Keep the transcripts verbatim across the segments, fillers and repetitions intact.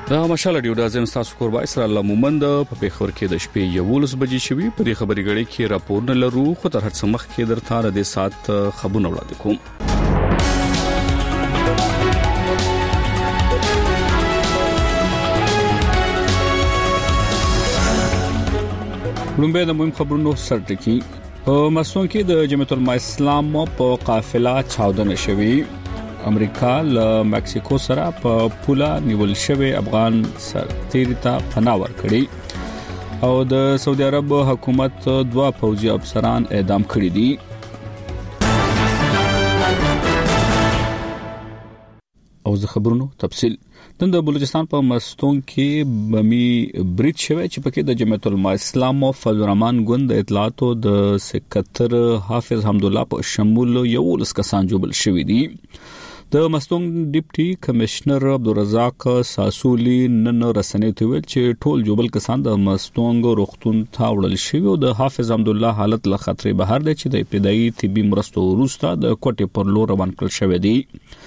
دا مشال ډیو د ازم تاسو کور وایس را لمومند په پیښور کې د شپې یولس بجې شوي په دې خبري غړي کې راپور نه لرو خو تر هڅه مخ کې درته د سات خبرونه وړاندې کوم. لومبه د مهم خبرونو سرټکی په مسون کې د جمعیت العلماء اسلام په قافله چاودنه شوي. امریکا له مکسیکو سره په پوله نیول شوی افغان سرتیری ته پناه ورکړي او د سعودي عرب حکومت دوا فوجي افسران اعدام کړي دي. او زه خبرونو تفصیل نن د بلوچستان په مستون کې بمی بریټ شوی چې پکې د جمعیت العلماء اسلام او فضل الرحمن ګوند د اطلاعاتو د سکرټر حافظ حمد الله په شمول یو لس کسان جوړل شوی دي. د مستون ډیپټي کمشنر عبدالرزاق ساسولی نن رسنۍ ته ویل چې ټول جوړل کسان د مستون روغتون ته وړل شوی او د حافظ حمد الله حالت له خطر بهر دی چې د ابتدایي طبي مرستو وروسته د کوټې پر لور روان کړل شوی دی.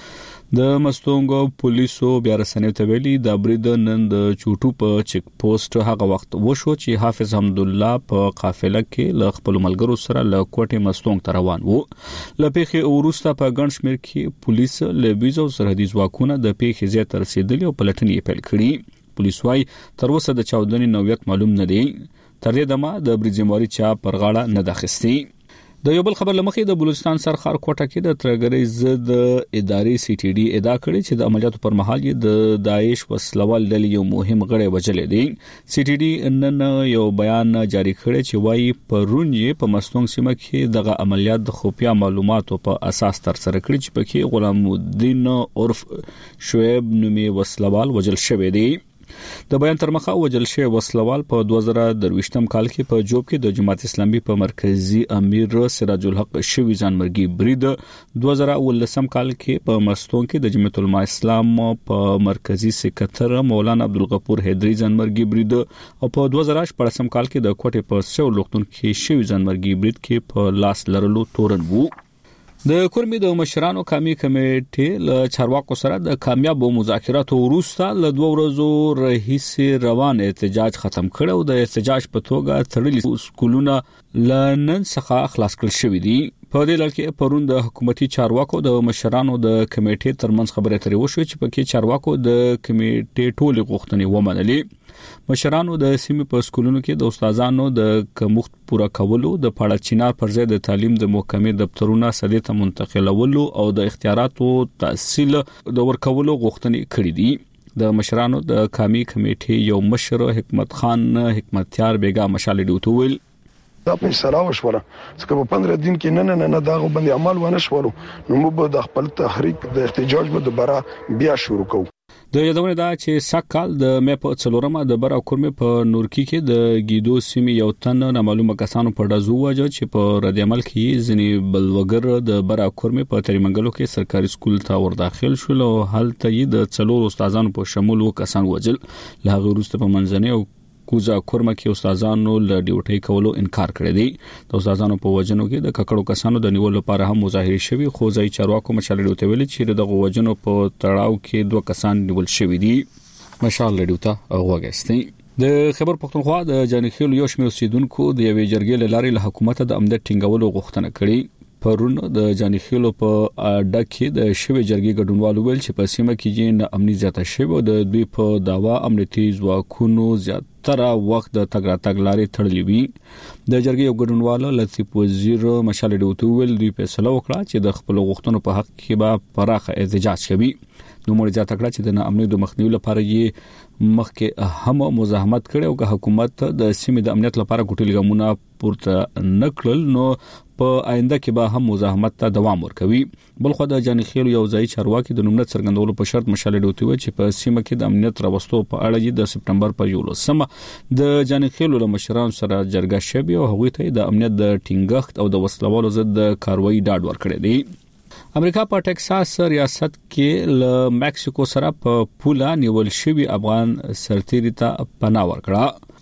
د مستونګو پولیسو بیا رسنۍ ته ویلي د برید نن د چوټو په چیک پوسټ هغه وخت وشو چې حافظ حمد الله په قافله کې ل خپل ملګرو سره ل کوټې مستونګ ته روان وو. ل پیښې وروسته په ګڼ شمېر کې پولیس له ویزو سرحدي ځواکونه د پیښې ځای ته رسیدلي او پلټنې پیل کړې. پولیس وايي تر اوسه د چاودنې نوعیت معلوم نه دی. تر دې دمه د بریځماري چا پر غاړه نه داخستي. د یو بل خبر لمخې د بلوچستان سرخار کوټه کې د ترګرۍ ضد ادارې سی ټي ډي ادعا کړې چې د عملیاتو پر مهال یې د داعش وسلوال ډلې یو مهم غړی وجلې دي. سی ټي ډي نن یو بیان جاری کړی چې وايي پرون یې په مستونګ سیمه کې دغه عملیات د خفیا معلوماتو په اساس تر سره کړی چې پکې غلام الدین عرف شعیب نومي وسلوال وجل شوی دی. د بیان تر مخه وجل شوی وسلوال په دوه زره درویشتم کال کې په جوب کې د جماعت اسلامي په مرکزی امیر سراج الحق شوی ځانمرګي برید، دوه زره ولسم کال کې په مستون کې د جمعیت العلماء اسلام په مرکزی سکرټر مولانا عبدالغفور حیدری ځانمرګي برید او په دوه زره شپږم کال کې د کوټې په سو لوختون کې شوی ځانمرګي برید کې په لاس لرلو تورن وو. د کورمي د مشرانو قومي کمیټې له چارواکو سره د کامیابو مذاکراتو وروسته له دوه ورځو راهیسې روان احتجاج ختم کړ او د احتجاج په توګه تړلي سکولونه لنن څخه خلاص کړل شوې دي. په دې لړ کې پرون د حکومتي چارواکو د مشرانو د کمیټې ترمنځ خبرې اترې وشوې چې پکې چارواکو د کمیټې ټولې غوښتنې ومنلې. مشرانو د سیمې په سکولونو کې د استادانو د کمښت پوره کولو د پاړه چینار پر ځای د تعلیم د محکمې دفترونه سدې ته منتقلولو او د اختیاراتو تحصیل د ورکولو غوښتنې کړې دي. د مشرانو د قومي کمیټې یو مشر حکمت خان حکمتیار بیگا مشال ډیوټو ویل دا په سلاو شوره څنګه په پندره دین کې نه نه نه داغه باندې عمل ونه شولو نو موږ د خپل تحریک د احتجاج به دوباره بیا شروع کوو. د یادونه دا چې سکهال د مې په څلورمه د برا کورمه په نورکی کې د گیدو سیمې یو تن نامعلومه کسانو په دزو وجه چې په رد عمل کې ځنی بلوګر د برا کورمه په تریمنګلو کې سرکاري سکول ته ور داخل شول او هلته یې د څلور استادانو په شمول وکسان وجل. له هغه وروسته په منځنۍ او کوزا کورمه کې استادانو له ډیوټي کولو انکار کړی دی. د استادانو په وجنو کې د ککړو کسانو د نیولو لپاره هم مظاهره شوی خو ځای چارواکو مشال ډیوټي ویلي چې د وجنو په تړاو کې دوه کسان نیول شوی دي. مشال ډیوټا وګستي د خبر پښتونخوا د جانخیل یو شمېر اوسیدونکو د یوې جرګې لاري له حکومت د امنیت ټینګولو غوښتنه کړې. پرون د جانخیلو په اډه کې د شوی جرګې ګډونوالو ویل چې په سیمه کې جن امنیت زیاته شوی او د دوی په داوا امنیتي ځواکونو زیاتره وخت د تګ راتګ لارې تړلې وي. د جرګې یو ګډونوال لطیف وزیر مشال ډیوټو ویل دوی فیصله وکړه چې د خپل غوښتنو په حق کې به پراخه احتجاج کوي. نو موږ ځا تکړه چې د امنیت د مخنیوي لپاره یې مخکې هم مزاحمت کړي او که حکومت د سیمې د امنیت لپاره ګټل ګامونه پورته نکړل نو په آینده کې به هم مزاحمت ته دوام ورکوي. بلخو د جانخیل یو ځای چارواکي د نومنت څرګندولو په شرط مشال ډیوټي و چې په سیمه کې د امنیت راوستو په اړه د سپټمبر په یولسمه د جانخیل له مشرانو سره جرګه شوه او هغوی ته د امنیت د ټینګښت او د وسلوالو ضد د کاروایی ډاډ ورکړی دی. امریکا په ټکساس ریاست کې له مکسیکو سره په پوله نیول شوی افغان سرتیری ته پناه ورکړه.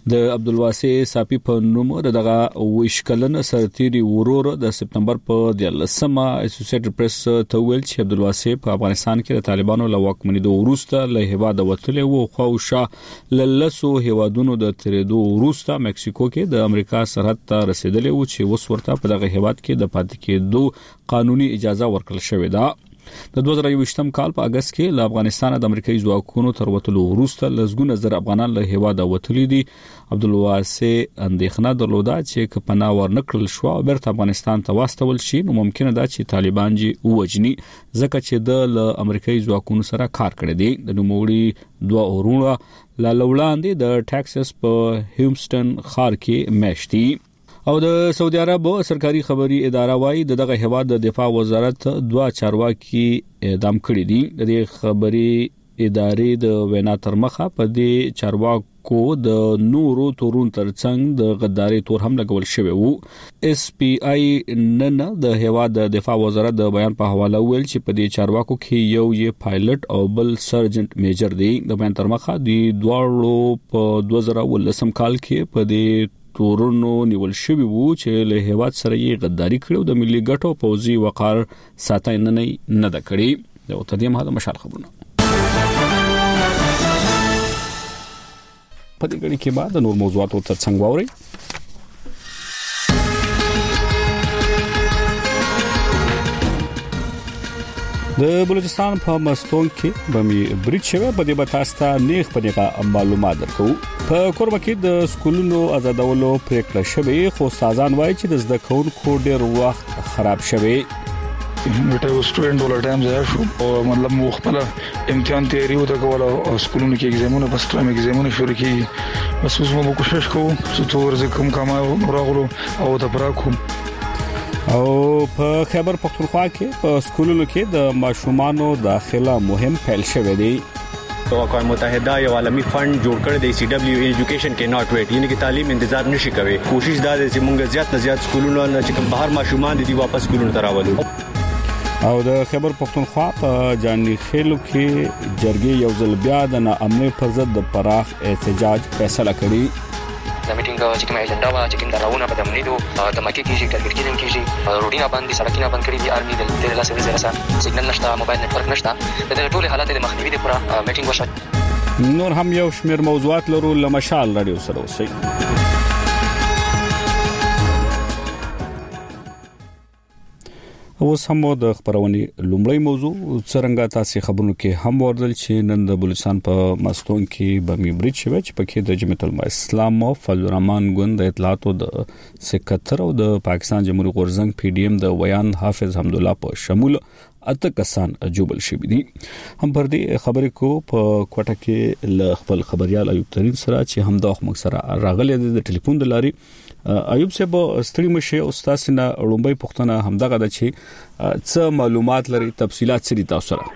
د عبدالواسع صافي په نوم دغه وشکلن سرتيري ورور د سپتمبر په دلسمه اسوسییټډ پریس ته ویل چې عبدالواسع په افغانستان کې د طالبانو له واکمنۍ وروسته له هیواده وتلی وو خو شاه للسو هیوادونو د تریدو وروسته مکسیکو کې د امریکا سرحد ته رسیدلی وو چې اوس ورته په دغه هیواد کې د پاتې کېدو قانوني اجازه ورکړل شوې ده. د دوه زره یوویشتم کال په اگست کې له افغانستان د امریکایي ځواکونو تر وتلو وروسته لسګونه زر افغانان له هیواده وتلي دي. عبدالواسع اندېښنه درلوده چې که پناه ورنکړل شو او بیرته افغانستان ته واستول شي نو ممکنه ده چې طالبان جې ووجني ځکه چې د له امریکایي ځواکونو سره کار کړی دی. د نوموړي دوه اورونه لا لوړاندې د ټکساس په هیوستن ښار کې میشتي. او د سعودي عرب سرکاري خبري اداره وايي دغه هیواد د دفاع وزارت دوه چارواکي اعدام کړي دي. د دې خبري ادارې د وینا تر مخه په دې چارواکو د نورو تورون ترڅنګ د غداري تور هم لګول شوی وو. اس پی آی نن د هیواد د دفاع وزارت د بیان په حواله ویل چې په دې چارواکو کې یو یې پایلټ او بل سرجنټ میجر دی. د بیان تر مخه د دواړو په دوه زره ولسم کال کې په دې تورونو نیول شوی وو چې له هیواد سره یې غداري کړو د ملي ګټو پوزي وقار ساتنه نه نه د کړی. د تدیم هدا مشال خبرونه په دې غړي کې بعد نور موضوعات ترڅنګ واوري. د بلوچستان په مستون کې بمي بریټ شوه په دې بتاستا نیخ په دغه معلومات درکو. په کوربه کې د سکولونو آزادولو پریکړه شوه خو استادان وایي چې د زده کوونکو ډېر وخت خراب شوه. بیٹه سټوډنټ ول ټایم ځای شو او مطلب مخبل امتحان تیاری وته کوله او سکولونو کې ایگزامونه بس ټرم ایگزامونه شروع کیږي. بس اوس موږ کوشش کوو چې تور زکم کما راغلو او د براکو. او په خیبر پختونخوا کې په سکولونو کې د ماشومانو داخله مهم پیل شوه دی. اقوام متحده یو عالمی فند جوړ کړی دی سی ډبلیو ایجوکیشن کې ناٹ ویټ یعنی کې تعلیم انتظار نشي کوي. کوشش دا ده چې موږ زیات نه زیات سکولونو نه چې بهر ماشومان دي واپس سکولونو ته راولو. او د خیبر پختونخوا په جاني خېلو کې جرګې یو ځل بیا د ناامنۍ پر ضد د پراخ احتجاج فیصله کړې. د میټینګ چې کومه اجنډا وا چې کوم دراونه په دمنیدو د مکه کېږي ټارګټ کېدل کېږي روډینا باندې سړکونه بند کړي دي آرمي د تیر لاسه وزیر سره سیګنل نشته موبایل نتورک نشته د ټول حالات د مخنیوي لپاره میټینګ وشو. نور هم یو شمیر موضوعات لرو لمشال رادیو سره اوسئ. اوس هم د خبرونې لومړی موضوع څنګه تاسو خبرونو کې هم وردل چې نن د بلوچستان په مستون کې بمي بریټ شوه چې پکې د جمعیت العلماء اسلام او فضل الرحمن ګوند د اطلاعات او د سکتر او د پاکستان جمهوریت غورزنګ پی ډی ایم د ویان حافظ حمد الله په شمول اته کسان جوبل شوی دي. هم پر دې خبرې کو په کوټه کې ل خپل خبريال ایوب ترين سره چې هم د وخت سره راغلي د ټلیفون د لاري. ایوب صاحب ستړي مشه او تاسو نه لومبي پښتنه همدغه د چې څه معلومات لري تفصيلات سړي تاسو سره.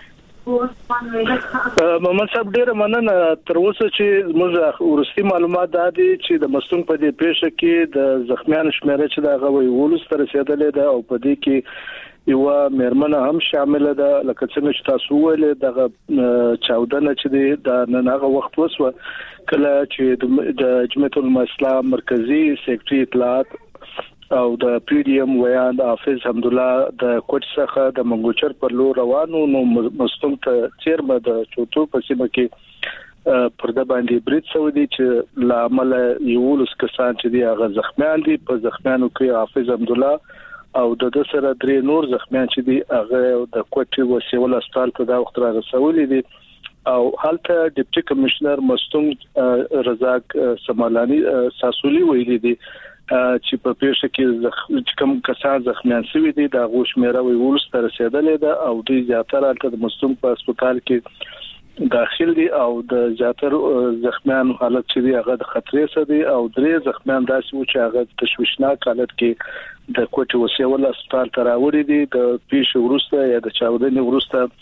محمد صاحب ډېر مننه. تر اوسه چې موږ ورستي معلومات دا دي چې د مستون په دې پیښه کې د زخمیانو شمیره چې دا غوي ولوس تر رسیدلې ده او په دې کې یو مېرمنه هم شامل ده. لکه څنګه چې تاسو ویل دغه چاودنه چې د نن هغه وخت وسوه کله چې د جمعیت العلماء اسلام مرکزی سیکریټری اطلاعات او د پی ډی ایم ویان حافظ حمد الله د کوټ څخه د منګوچر پر لور روانو نو مستون ته چیرمه د چوتو په سیمه کې پرده باندې بریټ سو دي چې لامل یو لس کسان چې دی هغه زخمیان دي. په زخمیانو کې حافظ حمد الله او د د سره درې نور زخمیان چې دی هغه د کوټ وسیول هسپتال ته دا وخت راغسولې دي او هلته ډیپټي کمشنر مستون رزاق سمالانی ساسولی ویلي دي چې په پیښه کې کوم کسان زخمیان شوي دي د غوښ میرا وی ولستر رسیدلې ده او د زیاتره هلته د مستون په هسپتال کې داخل دي او د زیاتره زخمیان حالت چې دی هغه د خطرې سره دي او درې زخمیان داسې و چې هغه تشویشناک حالت کې د کوټ وسیول هسپتال ته راوړي دي. د پیښې وروسته یا د چاودنې وروسته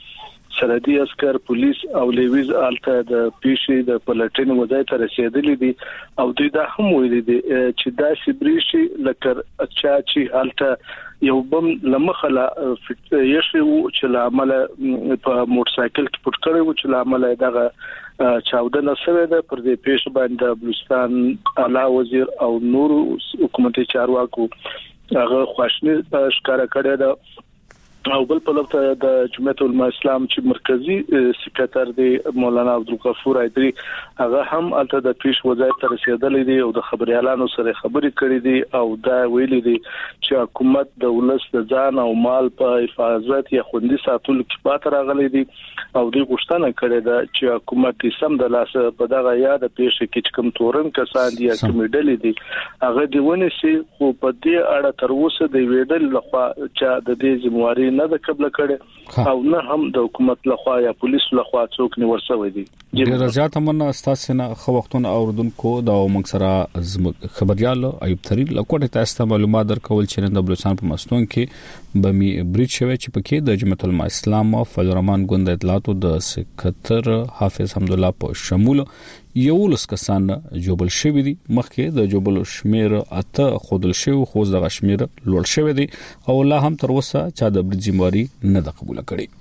سرحدي عسكر پولیس او لیویز الته د پیشي د پلټنې وځای ته رسیدلي دي او دوی دا هم ویلي دي چې دا سبریشي لکه اچا چې الته یو بم لمخله یشي چې لامل په موټر سایکل کې پټ کړی و چې لامل دغه چاودنه سره ده پر دې پیش باندې بلوچستان اعلی وزیر او نور حکومتي چارواکو هغه خواشنی ښکارا کړی ده او بل په لور د جمعیت العلماء اسلام چې مرکزی سکرټر دی مولانا عبدالغفور ایدری هغه هم الته د پیش وزارت ته رسیدلی دی او د خبريالانو سره خبرې کړې دي او دا ویلي دي چې حکومت د ولس د ځان او مال په حفاظت یا خوندي ساتلو کې پات راغلي دي او دوی غوښتنه کړې ده چې حکومت سم د لاس په دغه یاد پیښه کې کوم تورن کسان دي چې مډلې دي هغه دیونه سي خو په دې اړه تر اوسه د ویډل لخوا چې د دې ذمہواری نه د قبل کړي او نه هم د حکومت لخوا یا پولیس لخوا څوک نیول شوی دي. ډیر زیات مننه تاسو نه خو وختونه اوردونکو دا موږ سره خبريال ایوب ترین لکوټه تاسو معلومات درکول چې د بلوچستان په مستون کې بمی بریټ شوی چې پکې د جمعیت العلماء اسلام او فضل الرحمن ګوند اطلاعاتو د سکتر حافظ حمد الله په شمول یو لس کسان جوبل شوی دي مخکې د جوبل شمیر اته خودل شوی خو د شمیر لوړ شوی دي او لا هم تر اوسه چا د برجماري نه د قبول کړي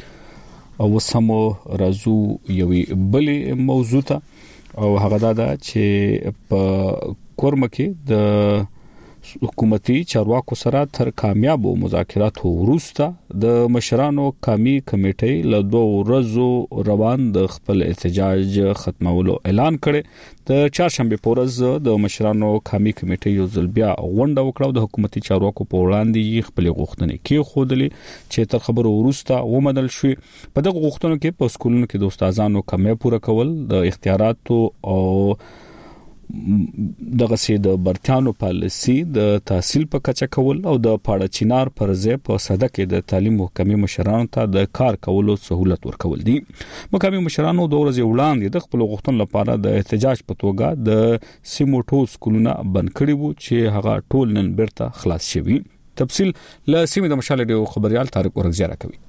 او سمو رازو یوې بلې موضوع ته او هغه دا چې په کورم کې د حکومتي چارواکو سره تر کامیابو مذاکراتو وروسته د مشرانو قومي کمیټې له دوه ورځو روان د خپل احتجاج ختمولو اعلان کړي د چهارشنبه په ورځ د مشرانو قومي کمیټې یو ځل بیا غونډه وکړه د حکومتي چارواکو په وړاندې خپل غوښتنې کې خودلې چې تر خبرو وروسته ومنل شو په دغه غوښتنو کې په سکولونو کې د استادانو کمې پوره کول د اختیاراتو او دغه سي د برتانو پالیسي د تحصیل په کچه کول او د پاړه چینار پر ځای په صده کې د تعلیم محکمې مشرانو ته د کار کولو سہولت ورکول دي. محکمې مشرانو د ورځې وړاندې د خپل غوښتنو لپاره د احتجاج په توګه د سیموټو سکولونه بند کړي وو چې هغه ټول نن بیرته خلاص شوي. تفصیل له سیمې د مشال ډیو خبريال طارق ورغزیاره کوي.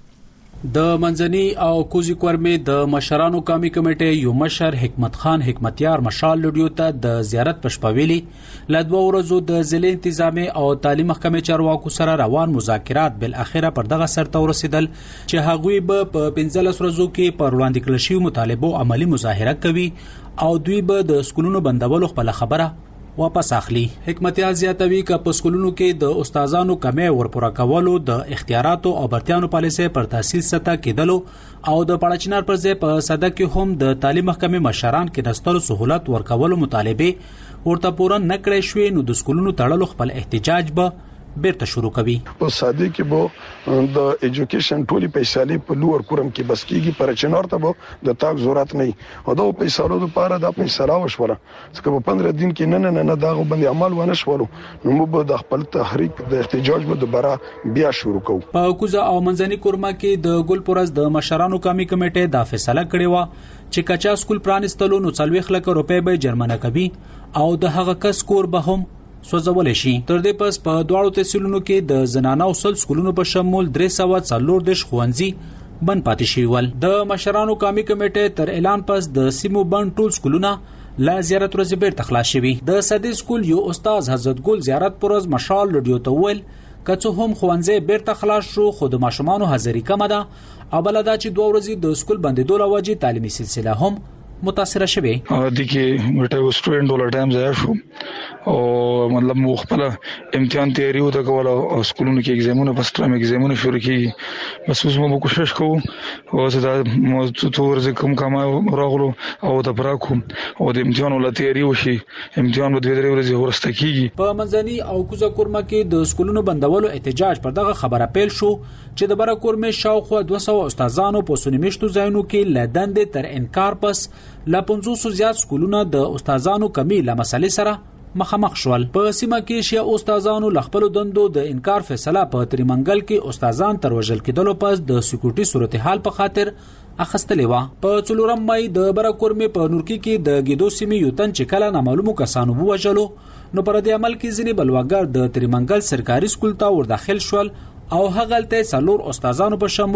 د منځني او کوزي کورمې د مشرانو قومي کمیټې یو مشر حکمت خان حکمتیار مشال لډیو ته د زیارت پښپویلي لدو ورځو د ضلع انتظامی او تعلیم محکمې چارواکو سره روان مذاکرات بل اخیره پر دغه سرته ورسېدل چې هغوی به په پنځلس ورځو کې پر وړاندې کړل شوی مطالبه عملی مظاهره کوي او دوی به د سکولونو بندولو خپل خبره واپس اخلي. حکمتیار زیاتوي ک په سکولونو کې د استادانو کمې ورپوره کولو د اختیاراتو او برتانو پالیسي پر تحصیل سطح کېدلو او د پړچنار پر ځای په صده کې هم د تعلیم محکمې مشران کې نستلو سہولت ورکولو مطالبه ورته پوره نکړې شوې نو د سکولونو تړلو خپل احتجاج به بیرته شروع کوي. په ساده کې به د ایجوکیشن ټولي پیسې په لوړ کورم کې بس کیږي پر چنار ته به د تاک ضرورت نه او دا پیسې له لپاره د پیسې راوښوله څنګه په پندره دین کې نه نه نه دا باندې عمل ونه شولو نو موږ د خپل تحریک د احتجاج به دوباره بیا شروع کوو. په کوزه او منځني کورما کې د ګلپورز د مشرانو قومي کمیټې د فیصله کړې و چې کچا سکول پرانستلو نو څلوي خلک روپې به جرمانه کوي او د هغه کس کور به هم سوځول شي. تر دې پس په دواړو تحصیلونو کې د زنانه او سل سکولونو په شمول درې سوه څلور دیش ښوونځي بند پاتې شوي ول. د مشرانو قومي کمیټې تر اعلان پس د سیمو بند ټول سکولونه لا زیارت ورځ بیرته خلاص شوي. د سدي سکول یو استاد حضرت ګل زیارت پروز مشال لډیو ته ویل کڅو هم خوانځي بیرته خلاص شو خو د ماشومان حاضری کم ده او بلدا چې دوه ورځې د سکول بندیدو لوجه تعلیمي سلسله هم متاثر شوه. د کې مټه سټوډنټ ول ټایم ځای شو او مطلب مخبله امتحان تیاری وته کول او سکولونو کې ایگزامونه پس ټرم ایگزامونه شروع کیږي بس اوس موږ کوشش کوو او زه دا تور ز کوم کما راغلو او د براکو او د امتحان ول تیاری وشي امتحان به دوه درې ورځې ورسته کیږي. په منځني او کوزه کورما کې د سکولونو بندولو احتجاج پر دغه خبره پیل شو چې د برا کورمې شاوخوا دوه سوه استادانو په سنمیشتو ځایونو کې لدند تر انکار پس لا پنځوس زیات سکولونه د استادانو کمی له مسلې سره مخامخ شول. په سیمه کې شیا استادانو لخپل دندو د انکار فیصله په تریمنګل کې استادان تر وژل کېدلو پس د سکیورټي صورتحال په خاطر اخستلې و. په څلورم مای د برکورمې په نورکی کې د ګیدو سیمې یو تن چې کله نامعلومو کسانو وژلو نو پر دې عمل کې ځینې بلواګر د تریمنګل سرکاري سکول ته ور داخل شول او هغه ته څلور استادانو په شمول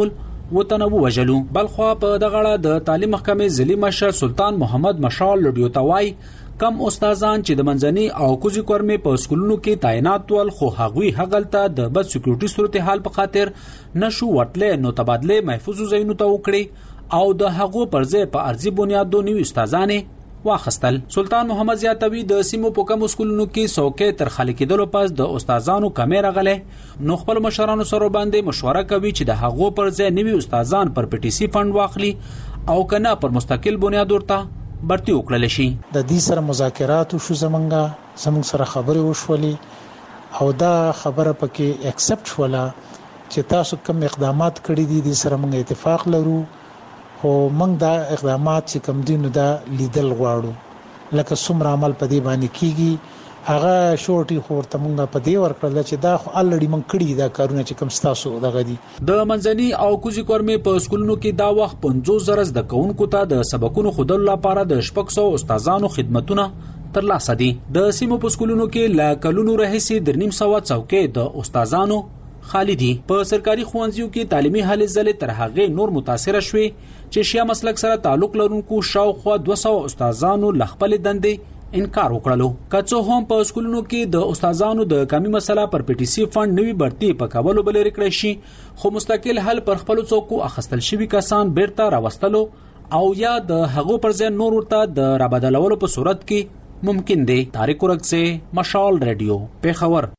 وطن ووجلو. بلخوا په دغه اړه د تعلیم محکمې ضلعي مشر سلطان محمد مشال لډیو توای کم استادان چې د منځني او کوزي کورمې په سکولونو کې تعینات ول خو هغوی هغلته د بد سکیورټي صورتحال په خاطر نشو وټلې نو تبادله محفوظ زینو ته وکړي او د هغو پر ځای په ارزي بنیاد دو نیو استادانې واخستل. سلطان محمد زیاتوی د سیمو په کوم سکولونو کې څوکې تر خالي کېدلو پس د استادانو کمې راغله نو خپل مشرانو سره باندې مشوره کوي چې د هغو پر ځای نوي استادان پر پی ټي سي فند واخلي او کنه پر مستقل بنیاد ورته برتی وکړل شي. د دې سره مذاکرات شو زمونږه زمونږ سره خبرې وشولې او دا خبره پکې اکسپټ شوله چې تاسو کوم اقدامات کړی دي د سره موږ اتفاق لرو خو موږ دا اقدامات چې کوم دي نو دا لیدل غواړو لکه څومره عمل په دې باندې کیږي هغه شورټي خورته موږ په دې ورکړل چې دا خو الریډي موږ کړی دا کارونه چې کوم ستاسو دغه دي. د منځني او کوزي کورمې په سکولونو کې دا وخت پنځوس زره د کونکو ته د سبقونو خودلو لپاره د شپږ سوه استادانو خدمتونه ترلاسه دي. د سیمو په سکولونو کې لا کلونو راهیسې د نیم سوه څوکۍ د استادانو خالی دي. په سرکاري ښوونځیو کې تعلیمي هلې ځلې تر هغې نور متاثره شوي چې شیا مسلک سره تعلق لرونکو شاوخوا دوه سوه استادانو له خپلې دندې انکار وکړلو. که څه هم په سکولونو کې د استادانو د کمی مسله پر پی ټي سي فند نوي برتي په کولو بلری کړی شي خو مستقل حل پر خپل څوکو اخستل شوي کسان بیرته راوستلو او یا د هغو پر ځای نور ورته د رابدلولو په صورت کې ممکن دی. طارق ورکسه مشال رادیو پیښور.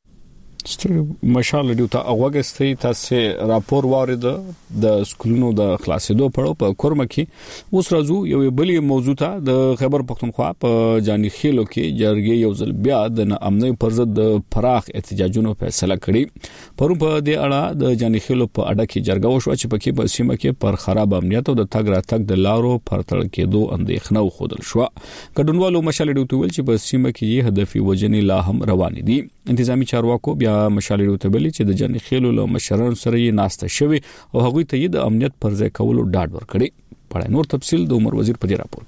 مشال رادیو ته اوغستې تاسو راپور وارد د سکولونو د خلاصېدو په په کورمه کې اوس راځو یو بلې موضوع ته. د خیبر پختونخوا په جاني خیلو کې جرګې یو ځل بیا د امنیت پر ضد د فراخ احتجاجونو فیصله کړې. پرون په دې اړه د جاني خیلو په اډه کې جرګه وشو چې پکې په سیمه کې پر خراب امنیت او د تګ راتګ د لارو پرتل کېدو اندېښنه خودل شو. ګډونوالو مشال رادیو ته ویل چې په سیمه کې یې هدفي وجنې لا هم روان دي. انتظامی چارواکو بیا مشال رادیو ته ویل چې د جاني خیلو له مشرانو سره یې ناسته شوی او هغوی ته د امنیت پر ځای کولو ډاډ ورکړي. په نور تفصیل د عمر وزیر په دې راپور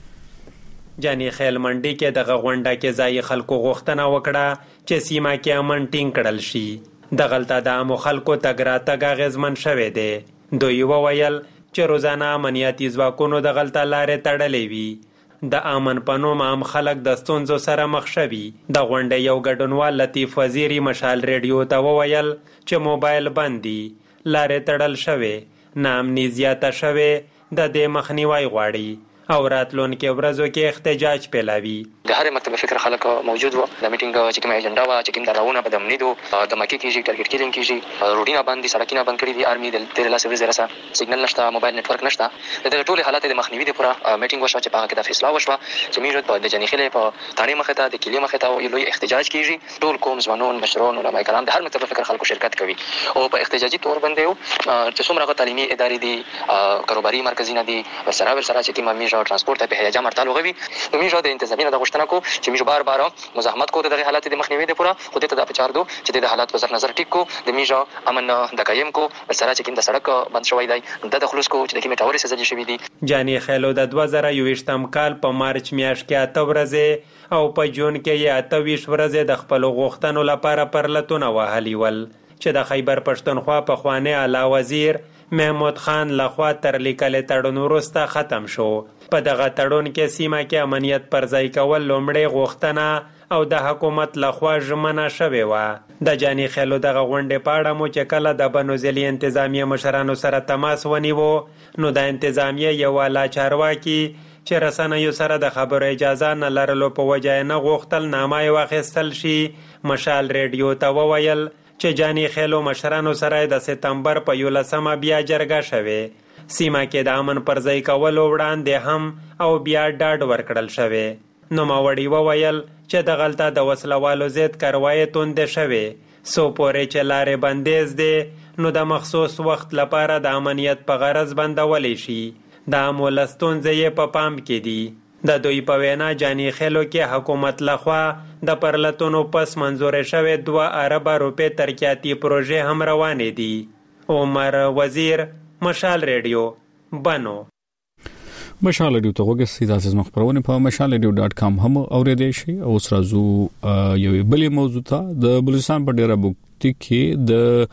کې. جاني خیل منډي کې دغه غونډه کې ځای خلکو غوښتنه وکړه چې سیمه کې امن ټینګ کړل شي. د غلطه د عامو خلکو تګ راتګ اغیزمن شوی دی. دوی وویل چې روزانه امنیتي ځواکونو د غلطه لارې تړلې وي. د امن په نوم عام خلک د ستونزو سره مخ شوي. د غونډې یو ګډونوال لطیف وزیری مشال رادیو ته وویل چې موبایل بند دي، لارې تړل شوی، ناامني زیاته شوی، د دې مخنیوی غواړي او راتلونکي ورځو کې احتجاج پیلاوي. د هر مکتب فکر خلک موجود و. د میټینګ چې کوم اجنډا وا چې کوم دراونه په دمنې دو د مکی کېږي ټارګټ کېدل کېږي روډینا باندې سړکونه بند کړي دي آرمي د تیر لاس ورځ راسه سیګنل نشته موبایل نتورک نشته. د ټول حالات د مخنیوي د پوره میټینګ وشو چې په هغه کې د فیصله وشو چې میږي په د جنې خلې په تانه مخه ته د کلی مخه ته یو لوی احتجاج کېږي. ټول قوم ځوانون مشرون علماء کرام د هر مکتب فکر خلکو شرکت کوي او په احتجاجي تور باندې چې څومره تعلیمي ادارې دي کاروباري مرکزونه دي سره ور سره چې تیمه میږي ترانسپورت په هيجا مرتالو غوي میږي د انتظامیه د غشتنه کو چې میږي بار بار مزاحمت کو د حالات د مخنیوي د پوره خو ته د پچار دو چې د حالات وزر نظر ټیک کو د میږي امن د قایم کو سره چې کوم د سړک بند شوی دی د خلوص کو چې د کیمه ټاوري سزا شوی دي. جاني خیلو د دوه زره یوویشتم کال په مارچ میاشت کې اته ورځې او په جون کې یې اته ویشت ورځې د خپل غوښتنو لپاره پرلتونه وهلي ول چې د خیبر پښتونخوا په خوانه اعلی وزیر محمود خان لخوا تر لیکل تړون وروسته ختم شو. په دغه تړون کې سیمه کې امنیت پر ځای کول لومړی غوښتنه او د حکومت لخوا ژمنه شوې وه. د جاني خیلو دغه غونډې په اړه مو چې کله د بنو ضلعي انتظامیه مشرانو سره تماس ونیو نو د انتظامیه یو والا چارواکي چې رسنیو سره د خبرو اجازه نه لرلو په وجه نه غوښتل نامه یې واخیستل شي. مشال رادیو ته وویل چې جاني خیلو مشرانو سره د سپتمبر په یولسمه بیا جرګه شوې. سیمه کې د امن پر ځای کولو وړاندې هم او بیا ډاډ ورکړل شوی. نوموړي وویل چې د غلطه د وسلوالو ضد کاروایی توندې شوې سو پورې چې لارې بندیز دی نو د مخصوص وخت لپاره د امنیت په غرض بندولی شي. د عامو ستونزې یې په پام کې دي. د دوی په وینا جاني خیلو کې حکومت لخوا د پرلتونو پس منظورې شوې دوه اربه روپۍ ترقیاتي پروژې هم روانې دي. عمر وزیر مشال رادیو بنو. مشال رادیو ته وګورئ تاسو زموږ خبرونه په مشال رادیو ډاټ کام هم اوریدئ شئ. او سرازو یو بلې موضوع ته د بلوچستان په ډیره بوکتی کې د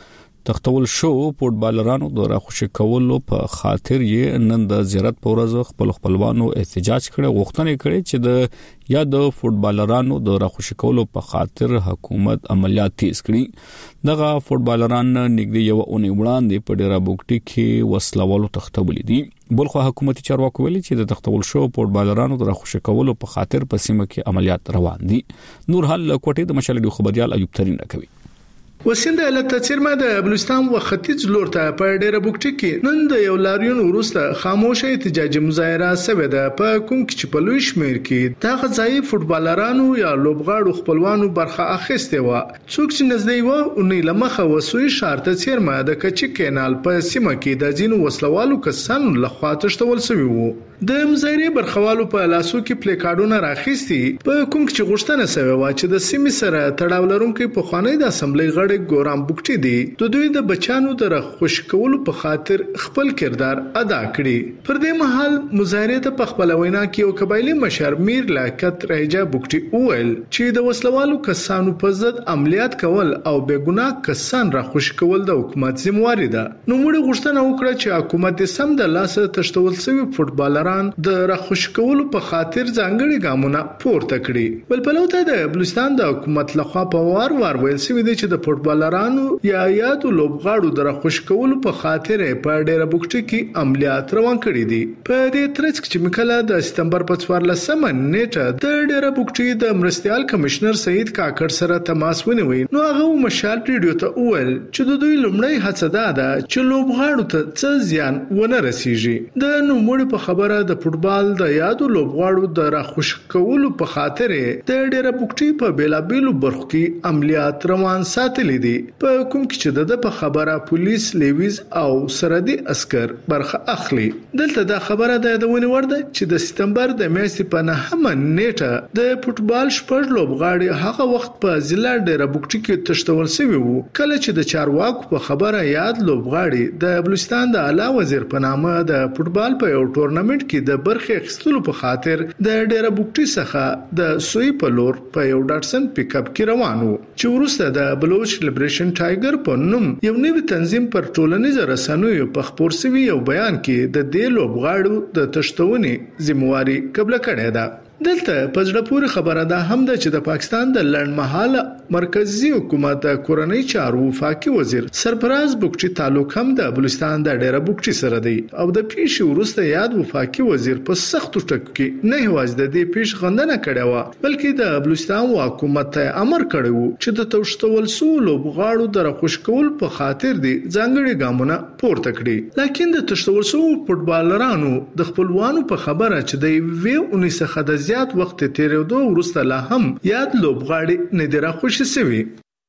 تختول شو فوټبالرانو د راخوشي کولو په خاطر یې نن د زیارت په ورځ خپل خپلوانو احتجاج کړي غوښتنه کړي چې د یا د فوټبالرانو د راخوشي کولو په خاطر حکومت عملیات تیز کړي دغه فوټبالران نږدې یو اونۍ وړاندې په ډیره بوکټي کې وسلوالو تختول دي بلخو حکومتي چارواکو ویلي چې د تختول شو فوټبالرانو د راخوشي کولو په خاطر په سیمه کې عملیات روان دي نور حال کوټې د مشال خبريال ایوب ترين راکوي وسیل د علت تفسیر د بلوچستان و ختیځ لور ته په ډیره بوکټي کې نن د یو لاریون وروسته خاموشه احتجاجي مظاهره سوي ده په کوم کې چې په لوی شمیر کې د غځای فوټبالرانو یا لوبغاړو خپلوانو برخه اخیسته و څوک چې نږدې و اونې لمخه وسوي شارته چیرمه د کچې کینال په سیمه کې د ځینو وسلوالو کسانو لخوا تشتول شوی وو د مظاهره برخوالو په لاسو کې پلیکارډونه راخېستي په کوم کې چې غوښتنه سوي و چې د سیمې سره تړاو لرونکي په خوانی د اسمبلی غړي ګورام بوکټي دي د دوی د بچانو د خوشی کولو په خاطر خپل کردار ادا کړي پر دې مهال مظاهره ته په خپل وینا کې یو قبایلی مشر میر لاکت رایجا بوکټي اول چې د وسلوالو کسانو په ضد عملیات کول او بے ګناه کسان را خوشی کول د حکومت ذمہواری ده نو موږ غوښتنه وکړه چې حکومت سم د لاسه تشتول شوی فوټبالران د را خوشی کولو په خاطر ځانګړي ګامونه پورته کړي بل په لوته د بلوچستان د حکومت لخوا په وار وار ویل شوی دی چې د فوټبالرانو یا یادو لوبغاړو د راخوش کولو په خاطر په ډیره بوکټي کې عملیات روان کړي دي په دې ترڅ کې مکله د سپتمبر په څوارلسمه نیټه د ډیره بوکټي د مرستيال کمشنر سعید کاکړ سره تماس ونیوي نو هغه مشال ریډیو ته وویل چې د دوی لومړی هڅه ده چې لوبغاړو ته څه زیان ونه رسیږي د نوموړي په خبره د فوټبال د یادو لوبغاړو د راخوش کولو په خاطر د ډیره بوکټي په بیلابیلو برخو کې عملیات روان ساتلي دي په کوم کې چې د په خبره پولیس لیویز او سرحدي عسكر برخه اخلي دلته دا خبره ده د ونی ورده چې د سپتمبر د میاشتې په نهمه نیټه د فوټبال شپږ لوبغاړي هغه وخت په ضلع ډیره بوکټي کې تشتول شوی وو کله چې د چارواکو په خبره یاد لوبغاړي د بلوچستان د اعلی وزیر په نامه د فوټبال په یو ټورنمنت کې د برخه اخیستلو په خاطر د ډیره بوکټي څخه د سوی په لور په یو ډاټسن پک اپ کې روانو چې ورسته د بلوچ لیبریشن ټایګر په نوم یو نوی تنظیم پر ټولنیز رسنیو په خبر سوي یو بیان کې د دې لوبغاړو د تشتونې ذمہواری قبل کړی ده دلته پزړه پوری خبره ده هم د چې د پاکستان د لړمحاله مرکزی حکومت د کورنۍ چارو وفاقي وزیر سرفراز بوکټي تعلق هم د بلوچستان د ډیره بوکټي سره دی او د پیښې وروسته یاد وفاقي وزیر په سختو ټکو کې نه هواز د دې پیښ غندنه کړې و بلکې د بلوچستان حکومت ته امر کړی و چې د توشتول سو لوبغاړو د راخوش کول په خاطر دي ځانګړي ګامونه پورته کړي لکه د توشتول سو فوټبالرانو د خپلوانو په خبره چې د وی اونیس خد زیات وخت تیرېدو وروسته لا هم یاد لوبغاړي نه دی راخوشي سوي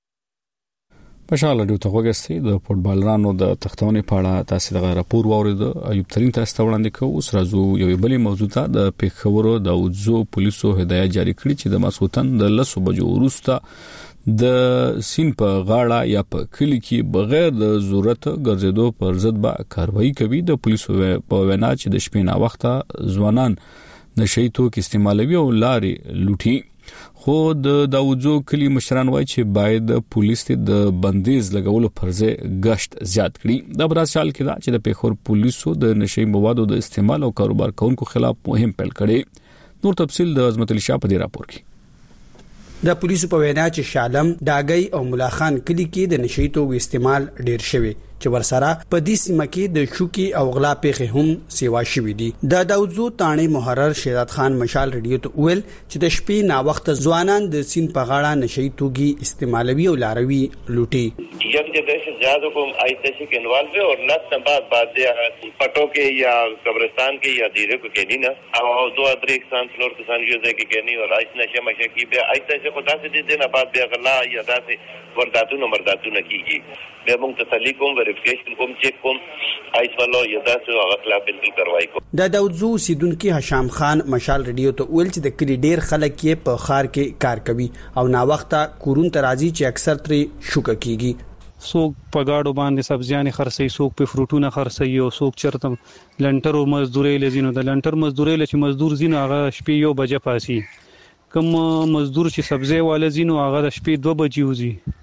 په شاله د توګه د فوټبالرانو د تختونې پاړه تاسو د راپور واورید ایوب ترين تاسو وړاندې کوو اوس راځو یو بلې موضوع ته د پیښورو د اوځو پولیسو هدايت جاری کړی چې د مسوتن د لسو بجو وروسته د سین په غاړه یا په کلی کې بغیر د ضرورت ګرځېدو پر ضد به کاروایی کوي د پولیسو په وینا چې د شپې نا وخته ځوانان نشئی توکي استعمالوي او لارې لوټي خو د داوودزو کلی مشران وایي چې باید پولیس د بندیز لګولو پر ځای غشت زیات کړي د براسال کې دا چې د پیښور پولیسو د نشئی موادو د استعمال او کاروبار کوونکو خلاف مهم پیل کړي نور تفصیل د عظمت علي شاه په دې راپور کې د پولیسو په وینا چې شالم داګي او ملاخان کلی کې د نشئی توکو استعمال ډیر شوی چې ورسره په دې سیمه کې د شوکي او غلا پیښې هم سیوا شوې دي د داوودزو تانې محرر شیرات خان مشال ریډیو ته ویل چې د شپې نا وخت ځوانان د سین په غاړه نشئی توکي استعمالوي او لاروي لوټي یک جگہ زیادہ کو آہستہ سے انوالو ہے اور لت بعد بعد پٹو کے یا قبرستان کے یا دیرے کو کہنی نا اور دو ادری کسان فلور کسان یوزے کی کہنی اور آہستہ نشہ مشہ کی بے آہستہ سے خدا سے دینا بعد بے غلا یا دا سے ورداتو نہ مرداتو نہ کی گی بے مونږ تسلی کوم ویریفیکیشن کوم چیک کوم آیس والو یدا سو اغلا بالکل کاروائی کوم د داوودزو سیدونکو هشام خان مشال ریډیو ته ویل چې د کلی ډیر خلک یې په خار کې کار کوي او نا وخته کورون ترازی چې اکثر ترې شوک کیږي سوق په گاډو باندې سبزیانې خرڅي سوق په فروټونه خرڅي او سوق چرته لنټر او مزدوري لزینو د لنټر مزدوري لچ مزدور زینو هغه شپې یو بجې پاسي کوم مزدور چې سبزی والے زینو هغه د شپې دو بجې وځي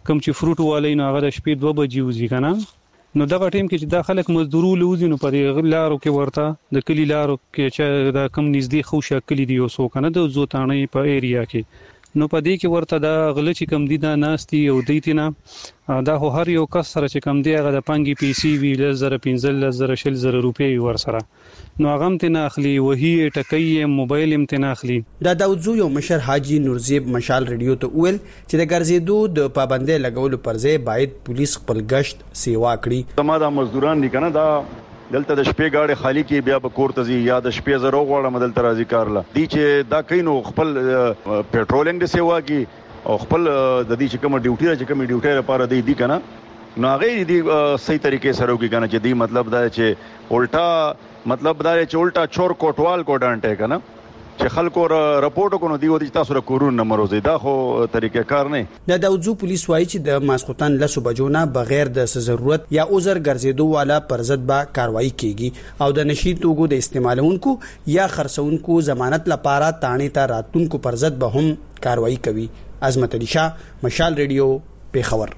کم چې فروټ والي نو هغه د شپې دوه بجې وځي کنه نو دغه ټیم کې چې دا خلک مزدورو لوزي نو په لارو کې ورته د کلی لارو کې چې دا کم نږدې خوشا کلی دی اوسو کنه د زوتانې په ایریا کې نو په دې کې ورته دا غل چې کم دي دا ناستي او دیتینا دا هو هر یو کس سره چې کم دی هغه د پنګي پی سی وی لزر پنځل لزر شل زر روپۍ ور سره نو هغه هم تنه اخلي وਹੀ ټکې موبایل هم تنه اخلي دا داوودزو یو مشر حاجی نورزیب مشال ریډیو ته ویل چې د ګرځېدو د پابندۍ لګولو پر ځای باید پولیس خپل گشت سیوا کړي زما د مزدوران دي کنه دا دلته د شپې گاډي خالی کې بیا به کور ته ځي یا د شپې زرو غواړم دلته راځي کارله دي چې دا کینو خپل پېټرولینګ د سیوا کې او خپل د دې چې کوم ډیوټي چې کوم ډیوټي لپاره دی دي کنه نو هغه دي صحیح طریقې سره وکړي کنه چې دی مطلب دا چې الټا مطلب دا چې الټا چور کوټوال کو ډانټه کنه چې خلکو راپورټ کوو دی ودی تاسو را کورون نمبر وزي دا خو طریقې کار نه د داوودزو پولیس وایي چې د ماسختن لسو بجو نه بغیر د ضرورت یا عذر ګرځېدو والا پر ضد به کاروایی کیږي او د نشي توکو د استعمالونکو یا خرڅونکو ضمانت لپاره تانه ته راتونکو پر ضد به هم کاروایی کوي. عظمت علي شاه، مشال ریډیو، پیښور.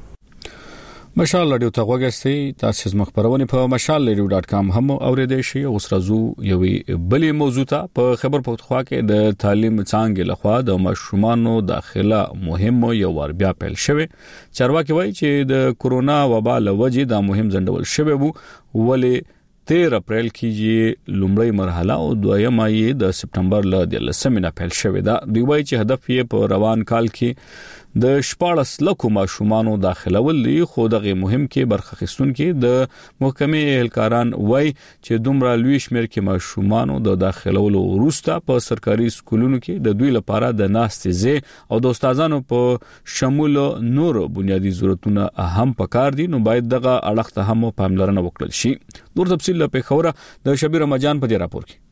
مشال رادیو ته غوږی تاسو زموږ خبرونه په مشال ریډیو ډاټ کام هم اوریدئ شئ. اوس راځو یوې بلې موضوع ته. په خبر پښتونخوا کې د تعلیم څانګې لخوا د ماشومانو داخله مهم یو ور بیا پیل شوه. چارواکي وایي چې د کورونا وبا له وجې دا مهم ځنډول شوی وو، ولې تیر اپریل کې لومړی مرحله او دویمه یې د سپټمبر له دلسمې نه پیل شوې ده. دوی وایي چې هدف یې په روان کال کې د شپاړس لکو ماشومانو داخلول دي، خو دغه مهم کې برخه اخیستونکو د محکمې اهلکاران وایي چې دومره لوی شمېر کې ماشومانو د داخلولو وروسته په سرکاري سکولونو کې د دوی لپاره د ناستې ځای او د استادانو په شمول نور بنیادی ضرورتونه هم پکار دي، نو باید دغه اړخ ته هم پاملرنه وکړل شي. نور تفصیل له پیښوره د شبیر رمضان په دې راپور کې.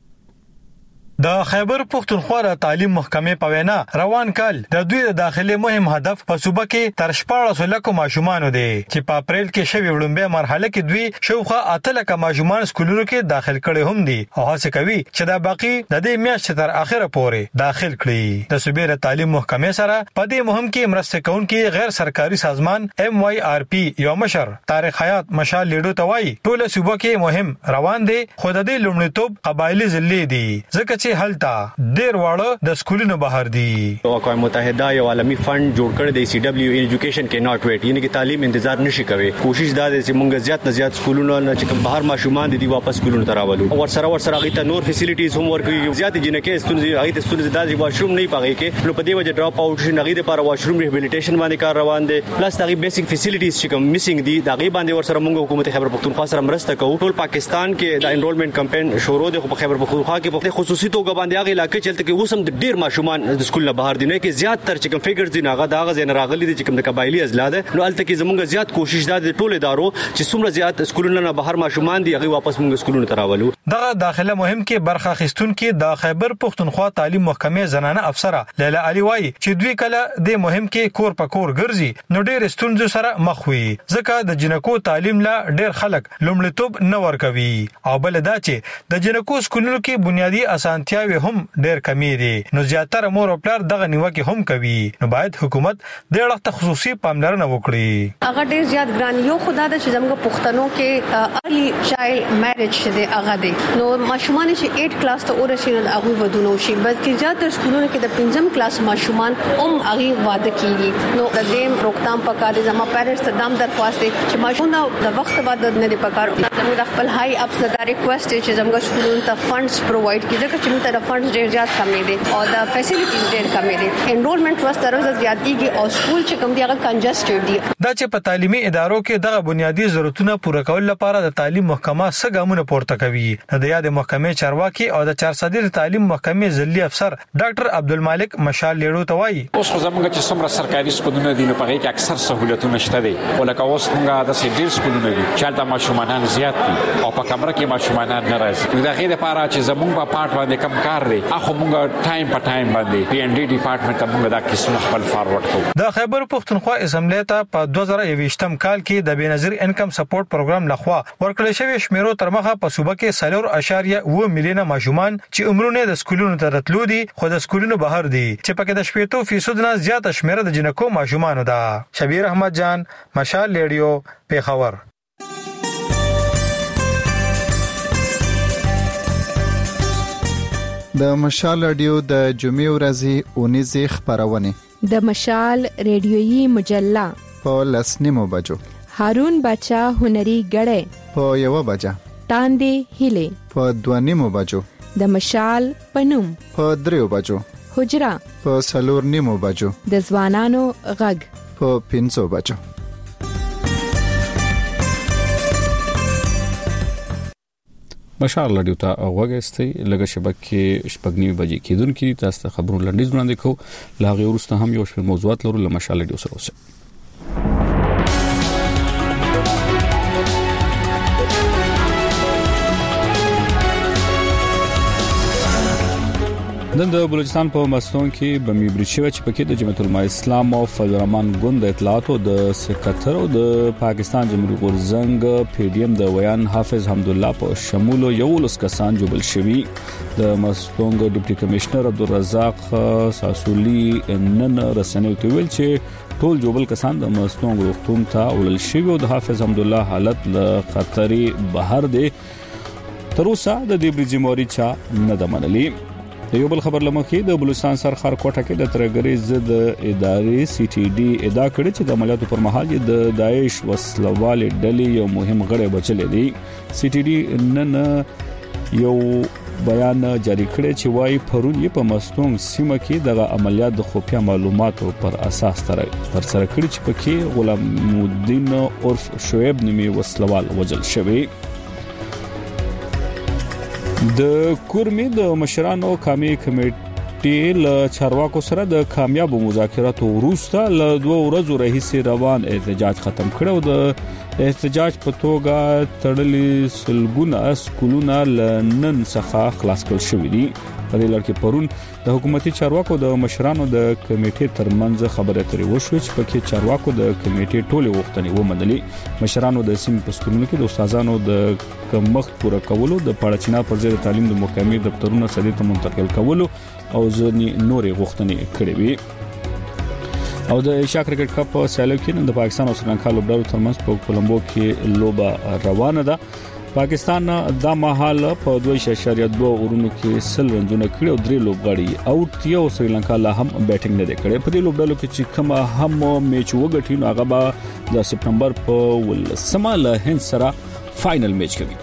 د خیبر پښتونخوا د تعلیم محکمې په وینا روان کال د دوی د داخلي مهم هدف په صوبه کې تر شپاړس لکو ماشومانو دي چې په اپریل کې شوی وړاندې مرحله کې دوی شوخه اته لکه ماشومان سکولونو کې داخل کړي هم دي او هڅه کوي چې دا باقي د دې میاشتې تر اخره پورې داخل کړي. د صوبې د تعلیم محکمې سره په دې مهم کې مرسته کوونکي غیر سرکاري سازمان ایم واي آر پی یو مشر طارق حیات مشال لیډو ته وایي ټول صوبه کې مهم روان دي، خو د دې لومړیتوب قبایلی ضلع دي ځکه هلته ډیر واړه د سکولونو بهر دي. اقوام متحده یو عالمي فند جوړ کړی دی سی ډبلیو ایجوکیشن کې ناٹ ویټ، یعنی کې تعلیم انتظار نشي کوي. کوشش دا دی چې موږ زیات نه زیات سکولونو نه چې بهر ماشومان دي واپس سکولونو ته راولو او سره ور سره غیته نور فیسیلیټیز هم ورکوي. زیات جنکه ستونزې هغه ته ستونزې داسې واشروم نه پاږي کې نو په دې وجه ډراپ اوټ شي نغې لپاره واشروم ریهابیلیټیشن باندې کار روان دي. پلس هغه بیسیک فیسیلیټیز چې کوم میسینګ دي دا غي باندې ور سره موږ حکومت خیبر پختونخوا سره مرسته کوو. ټول پاکستان کې د انرولمنت کمپاین شروع دی، خو په خیبر پختونخوا کې په خصوصي توګه باندې هغه علاقې چلته کې اوسم د ډیر ماشومان د سکول نه بهر دي، نه کې زیات تر چې کوم فګرز دي ناغه داغه زین راغلي دي چې کوم د قبایلی ازلاد نو الته کې زمونږ زیات کوشش ده د ټولو ادارو چې څومره زیات سکولونو نه بهر ماشومان دي هغه واپس موږ سکولونو ته راولو. دغه داخله مهم کې برخه اخیستونکو د خیبر پختونخوا تعلیم محکمې زنانه افسره لیلا علي وایي چې دوی کله د مهم کې کور په کور ګرځي نو ډیر ستونزو سره مخ وي ځکه د جنکو تعلیم لا ډیر خلک لومړیتوب نه ورکوي او بل دا چې د جنکو سکولونو کې بنیادی اسانتیاوي هم ډیر کمی دي، نو زیاتره مور او پلار دغه نیوکه هم کوي. نو باید حکومت د اړه خصوصي پاملرنه وکړي. هغه ډیر زیات ګران یو خدای د چې زموږ پښتنو کې ارلی چایلډ میریج شته هغه دی، نو ماشومان چې اټ کلاس ته ورسېږي هغه ودونو شي، بلکې زیاتره سکولونو کې د پنځم کلاس ماشومان هم هغه واده کیږي. نو د دې روکتام پکاره زموږ پیرنټس ته دام درخواست دي چې ماشومان د وخت بعد نه دی پکار زموږ د خپل هاي اپس د ریکوست چې زموږ سکولونو ته فندز پرووايډ کړي ځکه چې موږ ته فندز ډیر زیات کمې دي او د فیسیلیټیز ډیر کمې دي. انرولمنت وس تر اوسه زیاتېږي او سکول چې کوم دی هغه کنجسټډ دي. دا چې په تعلیمي ادارو کې دغه بنیادی ضرورتونه پوره کول لپاره د تعلیم محکمه څه ګامونه پورته کوي. د یاد محکمې چارواکي او د چارصدر تعلیم محکمې ضلعي افسر ډاکټر عبدالمالک مشال لیډو ته وایي اوس خو زموږ چې څومره سرکاري سکولونه دي نو په هغه کې اکثر سہولتونه شته دي، ولکه اوس موږ د سیډیر سکولونه دي چې د ماشومان زیات دي او په کمره کې ماشومان نه راځي. دا غیر لپاره چې زموږ په پارت باندې چې کم کار دی اخو موږ ټایم په ټایم باندې پی ان ډي ډپارټمنټ ته موږ دا کیسونه خپل فارورډ کوو. د خیبر پختونخوا اسمبلی ته په دوه زره یوویشتم کال کې د بنظیر انکم سپورټ پروګرام لخوا ورکړل شوی شمیرو تر مخه په صوبه کې سلور اشاریه اوه میلیونه ماشومان چې عمرونه د سکولونو ته راتلو دي خو د سکولونو بهر دي چې پکې د شپږ فیصد نه زیاته شمیره د جنکو ماشومان ده. شبیر احمد جان، مشال ریډیو، پیښور. د مشال رادیو د جمعې ورځې اونیزې خبرونه د مشال ریډیويي مجله په لسنیمو بجو، هارون بچا هنري غړې په یو بجا، تاندې هیله په دوانیمو بجو، د مشال پنوم په دریو بجو، حجرا په سلور نیمو بجو، د ځوانانو غږ په پنځو بجو. مشال رادیو ته غوږی لږه شبکه شپږنی بجې کېدونکې تاسو ته خبرونه لنډیز وړاندې کوو. لا غي ورسته هم یو شمېر موضوعات لرو له مشال رادیو سره اوسه. نن د بلوچستان په مستون کې بمی بریښه چې پکې د جمعیت العلماء اسلام او فضل الرحمن ګوند د اطلاعات او د سکرټر او د پاکستان جمهوریت غورزنګ پی ډی ایم د ویان حافظ حمد الله په شمول یو لس کسان جوړل شوی. د مستون ډیپټي کمشنر عبدالرزاق ساسولی نن رسنیو ته ویل چې ټول جوړل کسان د مستون روغتون ته وړل شوی او د حافظ حمد الله حالت له خطري بهر دی. تر اوسه د دې بریجموري چا نه د منلي. د یو بل خبر لمخې د بلوچستان سرخار کوټه کې د ترګری ضد ادارې سی ټي ډي ادعا کړې چې د عملیاتو پر مهال د داعش وسلوال ډلې یو مهم غړی بچلې دي. سی ټي ډي نن یو بیان جاری کړی چې وايي پرون یې په مستونګ سیمه کې دغه عملیات د خفیه معلوماتو پر اساس تر سره کړی چې پکې غلام الدین عرف شعیب نومي وسلوال وجل شوی. د کورمي د مشرانو قومي کمیټې له چارواکو سره د کامیابو مذاکراتو وروسته له دوه ورځو راهیسې روان احتجاج ختم کړو. د احتجاج په توګه تړلې سلګونه سکولونه لنن څخه خلاص کړل شوې دي. په دې لړ کې پرون د حکومتي چارواکو د مشرانو د کمیټې ترمنځ خبرې اترې وشوې چې پکې چارواکو د کمیټې ټولې غوښتنې ومنلې. مشرانو د سیمې په سکولونو کې د استادانو د کمښت پوره کولو، د پاړچینا پر ځای د تعلیم د محکمې دفترونو سدي ته منتقل کولو او ځنی نورې غوښتنې کړې وي. او د ایشیا کرکټ کپ سیالو کې نن د پاکستان او سریلانکا لوبډلو ترمنځ په کولمبو کې لوبه روانه ده. پاکستان د مهال په دوه اشاریه دوه اورونو کې سل رنونه کړي او درې لوبغاړي اوټ دي او سریلانکا لا هم بیټینګ نه دی کړی. په دې لوبډلو کې چې کومه هم میچ وګټي نو هغه به د سپتمبر په ولسمه له هند سره فائنل میچ کوي.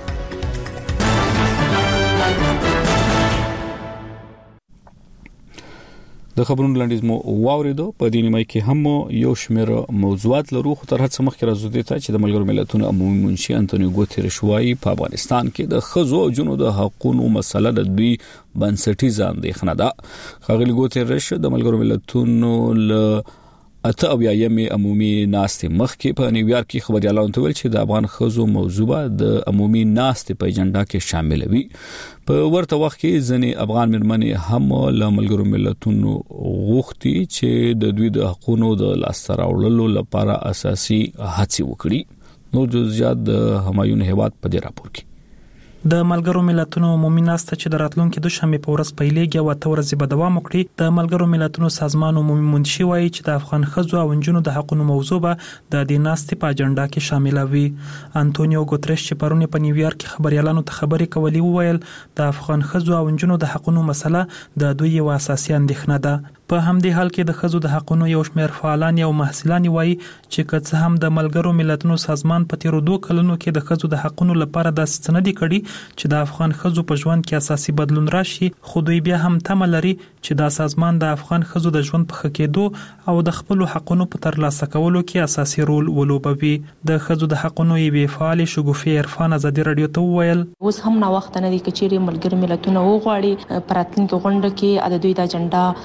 د خبرونو لاندې مو واوریدو. په دې نیمه کې هم یو شمېر موضوعات لرو خو تر هڅه مخکې راځو دي چې د ملګرو ملتونو عمومي منشي انټونیو ګوتيرش وايي په افغانستان کې د خزو او جنو د حقوقو مسله د دوی بنسټیزه اندېښنه ده. خغلی ګوتيرش د ملګرو ملتونو ل اته او یمه عمومي ناستې مخکې په نیویارک کې خبريالانو ته ویل چې د افغان خزو موضوع د عمومي ناستې په اجنډا کې شامل وي. په ورته وخت کې ځنې افغان مرمنې هم له ملګرو ملتونو غوښتي چې د دوی د حقوقو د لاسته راوړلو لپاره اساسي هڅې وکړي. نو جزئیات د همایون هیواد په دې راپور کې د ملګرو ملتونو عمومي ناسته چې د راتلونکو دوشنبه په ورځ پیلېږي او اته ورځې به دوام وکړي. د ملګرو ملتونو سازمان عمومي منشي وايي چې د افغان خزو او نجونو د حقوقو موضوع به د دې ناستې په اجنډا کې شامل وي. انټونیو ګوتریش چې پرون په نیویارک کې خبريالانو ته خبرې کولې وویل د افغان خزو او نجونو د حقوقو مسله د دوی یو اساسي اندېښنه ده. په همدې حال کې د خزو د حقوقو یو شمېر فعالان او محصلان وایي چې کڅ هم د ملګرو ملتونو سازمان په تیرو دوه کلونو کې د خزو د حقوقو لپاره د ستنې کړي چې د افغان خزو په ژوند کې اساسي بدلون راشي. خو دوی بیا هم تمه لري چې دا سازمان د افغان خزو د ژوند په ښه کېدو او د خپل حقوقو په ترلاسه کولو کې اساسي رول ولوبوي. د خزو د حقوقو یې فعال شګوفي عرفان ازادي رادیو ته وویل اوس هم نو وخت نه دی چې ملګرو ملتونو وغواړي پراتلونکو غونډه کې د دوی د اجنډا د سر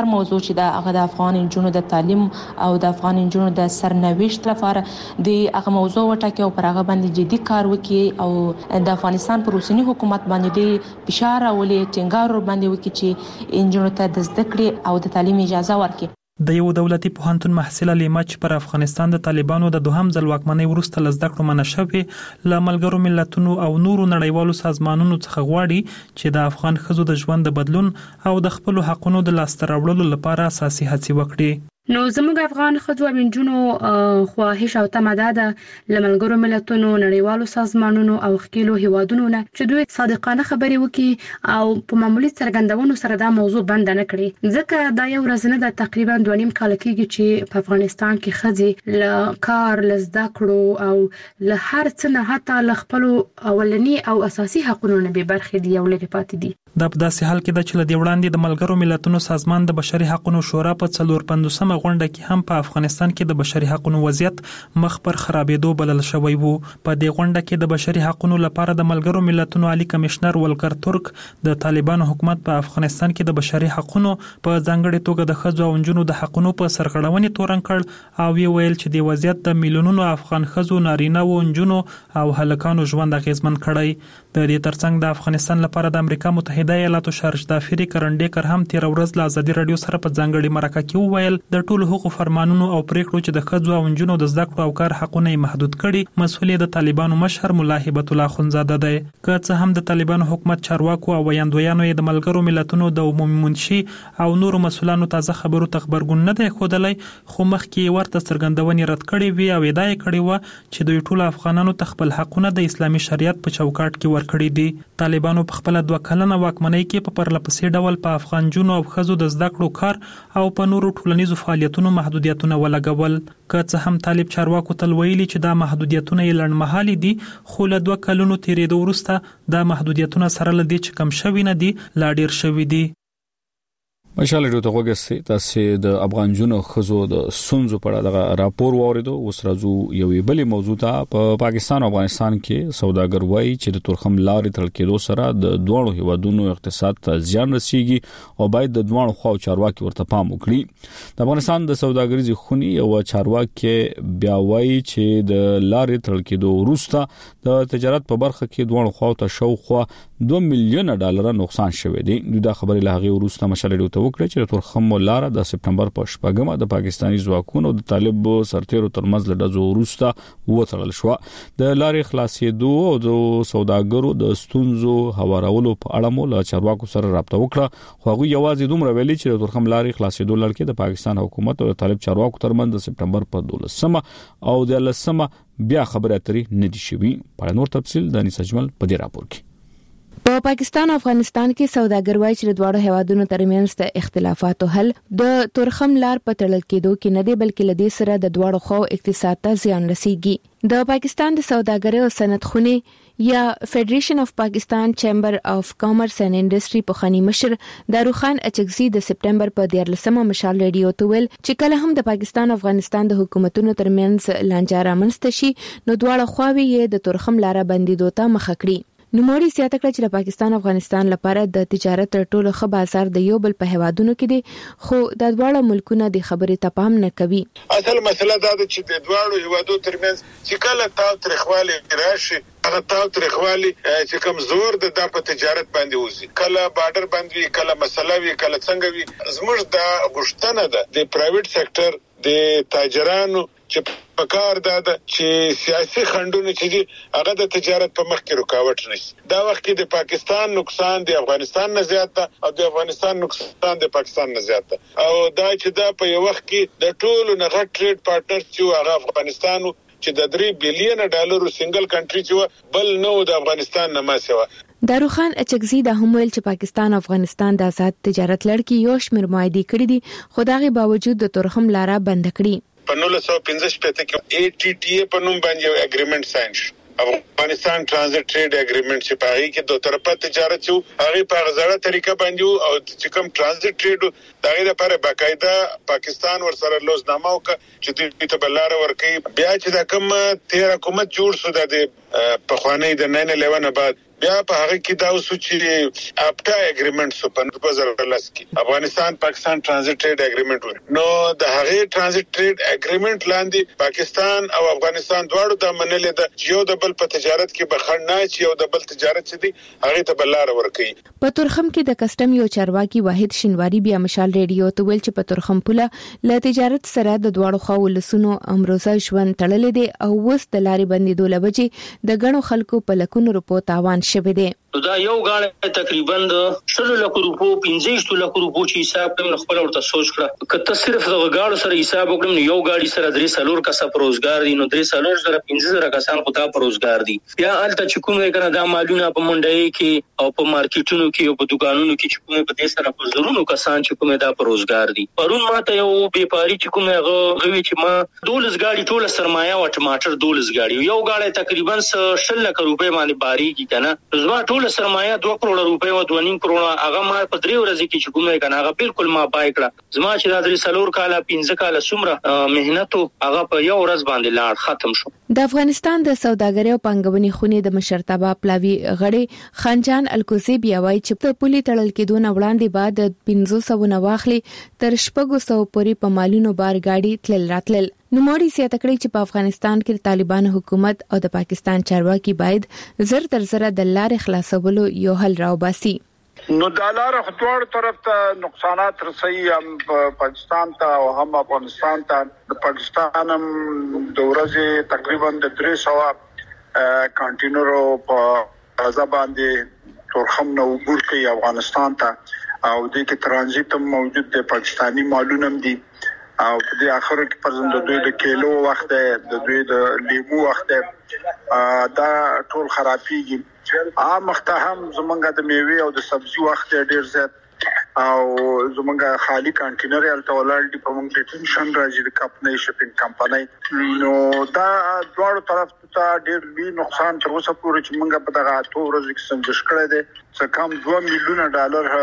اکثر موضوع چې د هغه د افغان انجونو د تعلیم او د افغان انجونو د سرنوشت لپاره د هغه موضوع وټاکي او پر هغه باندې جدي کار وکړي او د افغانستان پر اوسنی حکومت باندې د فشار او ټینګار باندې وکړي چې انجونو ته د زده کړې او د تعلیم اجازه ورکړي. د یو دولتي پوهنتون محصله لیما چې پر افغانستان د طالبانو د دوهم ځل واکمنۍ وروسته لزده کړو منشوي ل ملګرو ملتونو او نورو نړیوالو سازمانونو څخه غواړي چې د افغان ښځو د ژوند د بدلون او د خپل حقونو د لاسته راوړلو لپاره اساسي هڅې وکړي. نو زموږ افغان ښځو او نجونو خواهش او تمه ده له ملګرو ملتونو نړیوالو سازمانونو او خپلو هیوادونو نه چې دوی صادقانه خبرې وکړي او په معمولی څرګندونو سره دا موضوع بند نه کړي ځکه دا یو ورځ نه د تقریبا دوه نیم کال کېږي چې په افغانستان کې ښځې له کار له زده کړو او له هر څه نه حتی له خپل اولنی او اساسي حقوقو نه به برخې دي او لري پاتې دي. دا په داسې حال کې ده چې لدې وړاندې د ملګرو ملتونو سازمان د بشري حقوقو شورا په څلور پنځوسمه غونډه کې هم په افغانستان کې د بشري حقوقو وضعیت مخ پر خرابېدو بلل شوی وو. په دې غونډه کې د بشري حقوقو لپاره د ملګرو ملتونو عالی کمشنر ولکر ترک د طالبانو حکومت په افغانستان کې د بشري حقوقو په ځانګړي توګه د ښځو او نجونو د حقوقو په سرغړونې تورن کړ او وی ویل چې د وضعیت د میلیونونو افغان ښځو نارینه او نجونو او هلکانو ژوند اغیزمن کړی. د دې ترڅنګ د افغانستان لپاره د امریکا متحده ایالاتو شارج دافری کرنډیکر هم تیر ورځ له ازادي رادیو سره په ځانګړي مرکه کې وویل د ټولو حقوقو فرمانونو او پریکړو چې د ښځو او نجونو د زده کړو او کار حقونه محدود کړي مسؤلیت د طالبانو مشر مولا هبت الله خنزاده دی. که څه هم د طالبانو حکومت چارواکو او ویاندویانو د ملګرو ملتونو د عمومي منشي او نورو مسؤلانو تازه خبرو ته خبرګون نه دی ښودلی خو مخکې ورته څرګندونې رد کړې وي او ادعا یې کړې وه چې دوی ټول افغانانو ته خپل حقونه د اسلامي شریعت په چوکاټ کې ورکړي دي. طالبانو په خپل دوه کلنه واکمنۍ کې په پرلپسې ډول په افغان جنو او ښځو د زده کړو کار او په نورو ټولنیزو فعالیتونو محدودیتونه ولګول. که څه هم طالب چارواکو تل ویلي چې دا محدودیتونه یې لنډمهالي دي خو له دوه کلونو تیرېدو وروسته دا محدودیتونه سره له دې چې کم شوي نه دي لا ډېر شوي دي. مشال ډیو ته وګورئ تاسو د افغان جنو خزو د سنځو په اړه د راپور واوریدو اوس راځو یو بلې موضوع ته. په پاکستان او افغانستان کې سوداګر وایي چې د تورخم لارې تړل کېدو سره د دوه هیوادونو اقتصاد ته زیان رسیږي او باید د دوه خواو چارواکي ورته پام وکړي. د افغانستان د سوداګریزي خونی او چارواکي بیا وایي چې د لارې تړل کېدو وروسته د تجارت په برخه کې دوه خواو ته شاوخوا دوه میلیونه ډالر نقصان شوی دی. دا خبرې له هغه وروسته مشال ډیو وکړه چې تورخم لاره د سپټمبر په شپږمه د پاکستاني ځواکونو د طالب سرتیرو ترمنځ له ډزو وروسته وتړل شو. د لارې خلاصېدو او د سوداګرو د ستونزو هوارولو په اړه مو له چارواکو سره رابطه وکړه خو هغه یوازې دومره ویلي چې د تورخم لارې خلاصېدو لړ کې د پاکستان حکومت او د طالب چارواکو ترمنځ د سپټمبر په دولسمه او د لسمه بیا خبرې اترې نه دي شوي. په نور تفصیل د انیس اجمل په دې راپور کې. په پاکستان او افغانستان کې سوداګر وایي چې د دواړو هیوادونو ترمنځ د اختلافاتو حل د تورخم لار په تړل کېدو کې نه دی بلکې لدې سره د دواړو خواو اقتصاد ته زیان رسیږي. د پاکستان د سوداګرۍ او صنعت خونې یا فدریشن اف پاکستان چیمبر اف کامرس اینڈ انډستری په خاني مشر داروخان اچکزي د سپټمبر په دیارلسمه مشال ریډیو ته ویل چې کله هم د پاکستان او افغانستان د حکومتونو ترمنځ لانجه رامنځته شي نو دواړه خواوې یې د تورخم لار بندیدو ته مخه کړي. نو موري زیاته کړه چې د پاکستان او افغانستان لپاره د تجارت تر ټولو ښه بازار د یو بل په هیوادونو کې دي خو د دواړو ملکونو د خبرې ته پام نه کوي. اصل مسله دا ده چې د دواړو هیوادو ترمنځ چې کله تاو ترخواله راشي هغه تاو ترخواله چې کوم زور د د په تجارت باندې وزي کله بارډر باندې کله مسله وی کله څنګه وی زموږ د غشتنه ده د پرایویټ سېکټر د تاجرانو چې پکار دا ده چې سیاسي خنډونه چې دي هغه د تجارت په مخ کې رکاوټ نشي. دا وخت کې د پاکستان نقصان د افغانستان نه زیات ده او د افغانستان نقصان د پاکستان نه زیات ده او دا چې دا په یو وخت کې د ټولو نه غټ ټریډ پارټنر چې هغه افغانستان چې د درې بلین ډالرو سنگل کنټری چې بل نو د افغانستان نه ما سوا. داروخان اچکزي د هم ویل چې پاکستان او افغانستان د آزاد تجارت لړ کې یو شمېر معاهدې کړې دي خو دغه باوجود د تورخم لاره بند کړې. په نولس سوه پنځه شپږ کې ای ټي ټي ای په نوم باندې یو اګریمنت ساين شو. افغانستان ترانزیت ټریډ اګریمنت چې په هغه کې دوه طرفه تجارت شو هغه په غزړه طریقه باندې او چې کوم ترانزیت ټریډ دغه لپاره باقاعده پاکستان ورسره لوزنامه وکړه چې دوی ته بلاره ورکړي. بیا چې دا کوم تیر حکومت جوړ شو د په خوانی د نهه الیون بعد بیا په هغه کې دا اوس چې اپټا اګریمنټ سو په دوه هزار لس کې افغانستان پاکستان ترانزیت ټریډ اګریمنټ نو د هغه ترانزیت ټریډ اګریمنټ لاندې پاکستان او افغانستان دواړو د منلې د یو د بل په تجارت کې بخښنه نه چې یو د بل تجارت چې دی هغه ته بلار ورکړي. په تورخم کې د کسٹم یو چارواکي واحد شینواری بیا مشال ریډیو ته ویل چې په تورخم پوله ل تجارت سره د دواړو خواو لسونو امروزه ژوند تړلې دي او وس د لارې بندې دوله بچي د غنو خلکو په لکونو روپو تاوان شوه دي. دا یو غاړه تقریبا د شل لک روپو پنځه لک روپو چې حساب کوم خپل ورته سوچ کړه کته صرف د غاړو سره حساب وکړم یو غاړي سره درې سالور کسه پروزګار دي نو درې سالور سره پنځه زره کسان خو تا پروزګار دي بیا الته چې کومه کنه دا مالونه په منډي کې او په مارکیټونو کې او په دکانونو کې چې کومه په دې سره په زرونو کسان چې کومه دا پروزګار دي پرون ماته یو بیپاری چې کومه غوي چې ما دولس غاړي ټوله سرمایه او ټماټر دولس غاړي یو غاړه تقریبا شل لک روپے باندې باری کی کنه زما ټول سرمایه دوه کروڑ روپے او دوه نیم کروڑ هغه ما په درې ورځې کې چې کومه کنه هغه بالکل ما پای کړه زما چې دا درې سالور کاله پنځه کاله سمره مهنت هغه په یو ورځ باندې لاړ ختم شو. د افغانستان د سوداګرۍ او پنګونې خونې د مشرتابه پلاوی غړي خانجان الکوزی بیا وایي چې په پولي تړل کې دون وړاندې بعد پنځه سوه نواخلي تر شپږ سوه پورې په مالونو بار گاډي تلل راتلل. نوموړي زیاته کړې چې په افغانستان کې طالبان حکومت او د پاکستان چارواکي باید زر تر زر د لارې خلاصولو یو حل راوباسي. نو د لارې خطوړ طرف ته نقصانات رسي هم پاکستان ته او هم افغانستان ته د پاکستان هم د ورځې تقریبا د درې سوه کانټینرو په ازا باندې تورخم نو عبور کوي افغانستان ته او د کې ترانزیت موجود د پاکستانی مالونه دي او په دې اخر کې پرځم د دوی د کیلو وخت د دوی د لیمو وخت دا ټول خرابيږي عام مختهم زمونږ د میوه او د سبزي وخت ډیر زیات او زمونږ خالی کانټینر الته ولر دی په موږ ډیټنشن راځي د کمپنۍ شپینګ کمپنۍ نو دا دوړو طرف ته ډیر لوی نقصان تر اوسه پورې چې موږ په دغه اته ورځې کې سنجش کړی دی څه کم دوه میلیونه ډالر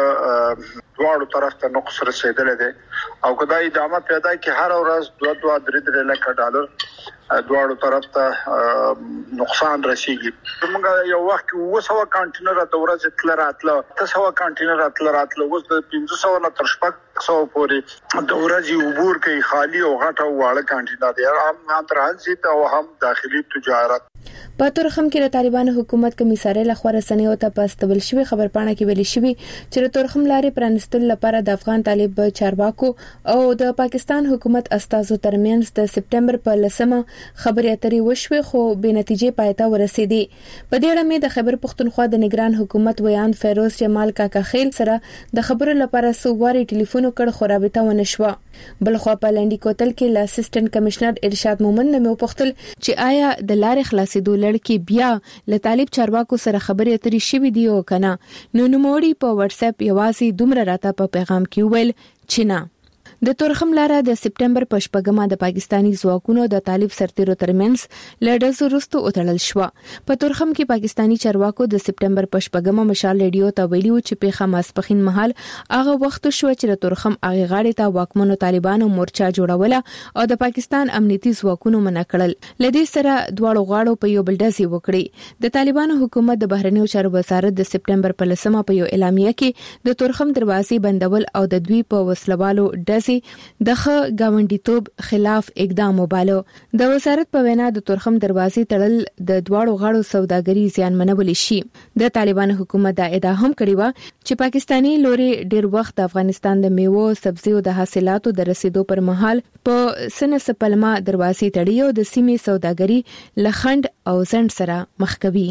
دوړو طرف ته نقص رسیدلی دی او کدا ادامه پیدا کی هر ورځ دوه دوه درې درې لک ډالر دوړو طرف ته نقصان رسیږي. موږ یو وخت کې وسوه کانټینر د ورځې تل راتله تاسو کانټینر تل راتله اوس د پنځه سوه نه تر شپږ سوه پورې د ورځې عبور کوي خالی او غټه واړه کانټینر دی هم ترانزیت او هم داخلي تجارت. په تورخم کې د طالبان حکومت کمیسارې لخوا رسنیو ته پاستبل شوی خبرپاڼه کې ویلي شوی چې د تورخم لارې پرانستل لپاره د افغان طالب چارواکو او د پاکستان حکومت استازو ترمنځ د سپټمبر په لسمه خبرې اترې وشوي خو به نتیجې پایته ورسېدې. په دې اړه مې د خیبر پختونخوا د نگران حکومت ویان فیروز جمال کاکا خیل سره د خبرو لپاره سوواري ټلیفون کړ خو رابطه ونه شوه. بلخوا په لنډی کوتل کې ل اسسټنټ کمشنر ارشاد مومن نه مې وپوښتل چې آیا د لارې خلاصېدو لړکی بیا له طالب چارواکو سره خبرې اترې شوې دي او کنه نو نوموړي په واتس اپ یوازې دومره راته په پیغام کې ویل چې نه. د تورخم لاره د سپټمبر په شپږمه د پاکستانی ځواکونو د طالب سرتیرو ترمنځ لړز وروسته وتړل شو. په تورخم کې پاکستانی چارواکو د سپټمبر په شپږمه مشال ریډیو ته ویلي و چې په خماسپخین مهال هغه وخت شو چې د تورخم هغه غاړې ته واکمنو طالبانو مورچا جوړوله او د پاکستان امنیتي ځواکونو منع کړل. لدې سره دواړو غاړو په یو بل ډزې وکړې. د طالبانو حکومت د بهرنیو چارو وزارت د سپټمبر په لسمه په یو اعلامیه کې د تورخم دروازې بندول او د دوی په وسلوالو ډزې دغه گاونډیتوب خلاف اقدام وباله. د وزارت په وینا د تورخم دروازې تړل د دواړو غاړو سوداګري زیانمنول شي. د طالبانو حکومت دا ادعا هم کړې و چې پاکستانی لوري ډیر وخت د افغانستان د میوو سبزیو د حاصلاتو د رسیدو پر مهال په سن سپلما دروازې تړي او د سیمې سوداګري لخند او زند سره مخ کوي.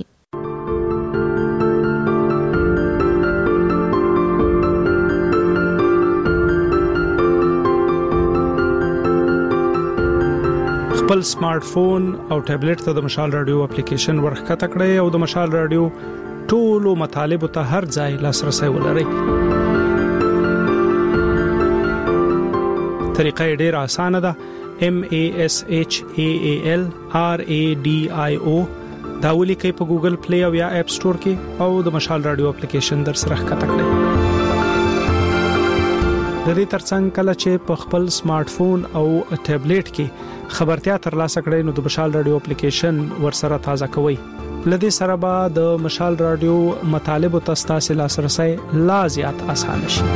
خپل سمارټ فون او ټابلیټ ته د مشال رادیو اپلیکیشن ورخکته کړئ او د مشال رادیو ټولو مطالبه ته هر ځای لاسرسي ولرئ. طریقه ډیره اسانه ده. M A S H A A L R A D I O دا ولیکئ په ګوګل پلی او یا اپ سٹور کې او د مشال رادیو اپلیکیشن در سره ښکته کړئ. د دې ترڅنګ کله چې په خپل سمارټ فون او ټابلیټ کې خبرتیا ترلاسه کړئ نو د مشال رادیو اپلیکیشن ورسره تازه کوئ. لدې سره به د مشال رادیو مطالب او تاسو لاسرسي لا زیات اسانه شي.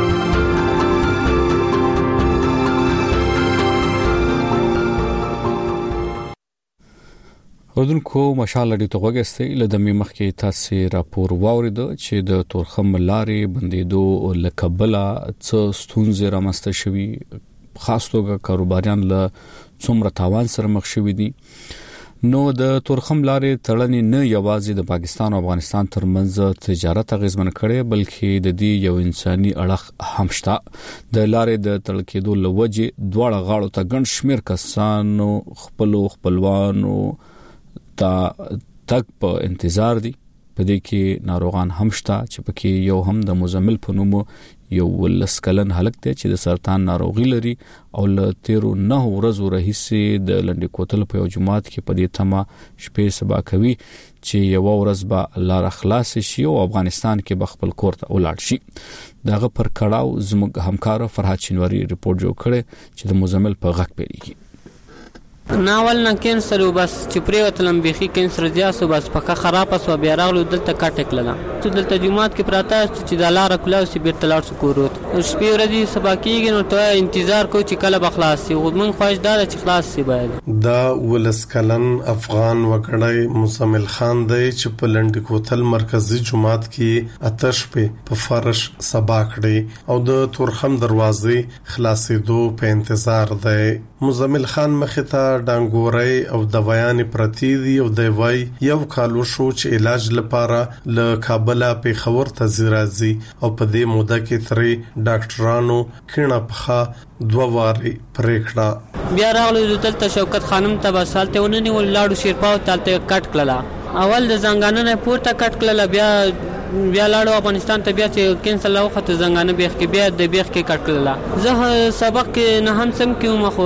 اردوونکو مشال لري ته وګستې لدمې مخکې تاسو راپور واورید چې د تورخم لارې بندیدو لکبلا څه ستونزې رامسته شوي، خاص توګه کاروباریان له څومره تاوان سره مخ شوي دي. نو د تورخم لارې تړلې نه یوازې د پاکستان او افغانستان ترمنځ تجارت اغیزمن کړي بلکې د دې یو انساني اړخ هم شته. د لارې د تړل کېدو لوجه دواړه غاړو ته ګڼ شمېر کسانو خپل خپلوانو تا تک په انتظار دي. په دې کې ناروغان هم شته چې پکې یو هم د مزمل په نوم یو لسکلن هلک دی چې د سرطان ناروغي لري او له تیرو نه ورځو راهیسې د لنډې کوتل په یو جماعت کې په دې تمه شپې سبا کوي چې یو ورځ به لار خلاص شي او افغانستان کې به خپل کور ته ولاړ شي. دغه پر کړهو زموږ همکار فرحات شینواری ریپورت جوړ کړي چې د مزمل په غږ پیریږي. ناول نه کینسر وبس چې پرې وتلم بيخي کینسر زیاسو بس پکا خراب اسو بیا راغلو دلته کټک للا ته دلته جمعات کې پراته چې د لار کلاو سی بیرته لاړ شو کوروت شپې ورځې سبا کېږي نو ته انتظار کو چې کله بخلاص شي غوډمن خواهش دار چې خلاص شي. باید دا ولسکلن افغان وګړی مزمل خان دی چې په لنډ کوتل مرکزی جمعات کې آتش په فرش سبا کړی او د تورخم دروازې خلاصېدو په انتظار دی. مزمل خان مخته ډنګوري او دوايان پرتی دي او د وای یو کالو شو چې علاج لپاره له کابل په خبر ته زیرازي او په دې موده کې ترې ډاکټرانو کینه پخا دوه واري پریکړه بیا راغلو دلته شوکت خانم ته بسالته ونني ولاړو شیرپاو تالته کټ کړلا اول د زنګانه نه پورته کټ کړلا بیا بیا لاړو افغانستان ته بیا چې کینسل لا وخت زنګانه بیخ کې بیا د بیخ کې کټ کړلا زه سبق نه هم سم کیوم خو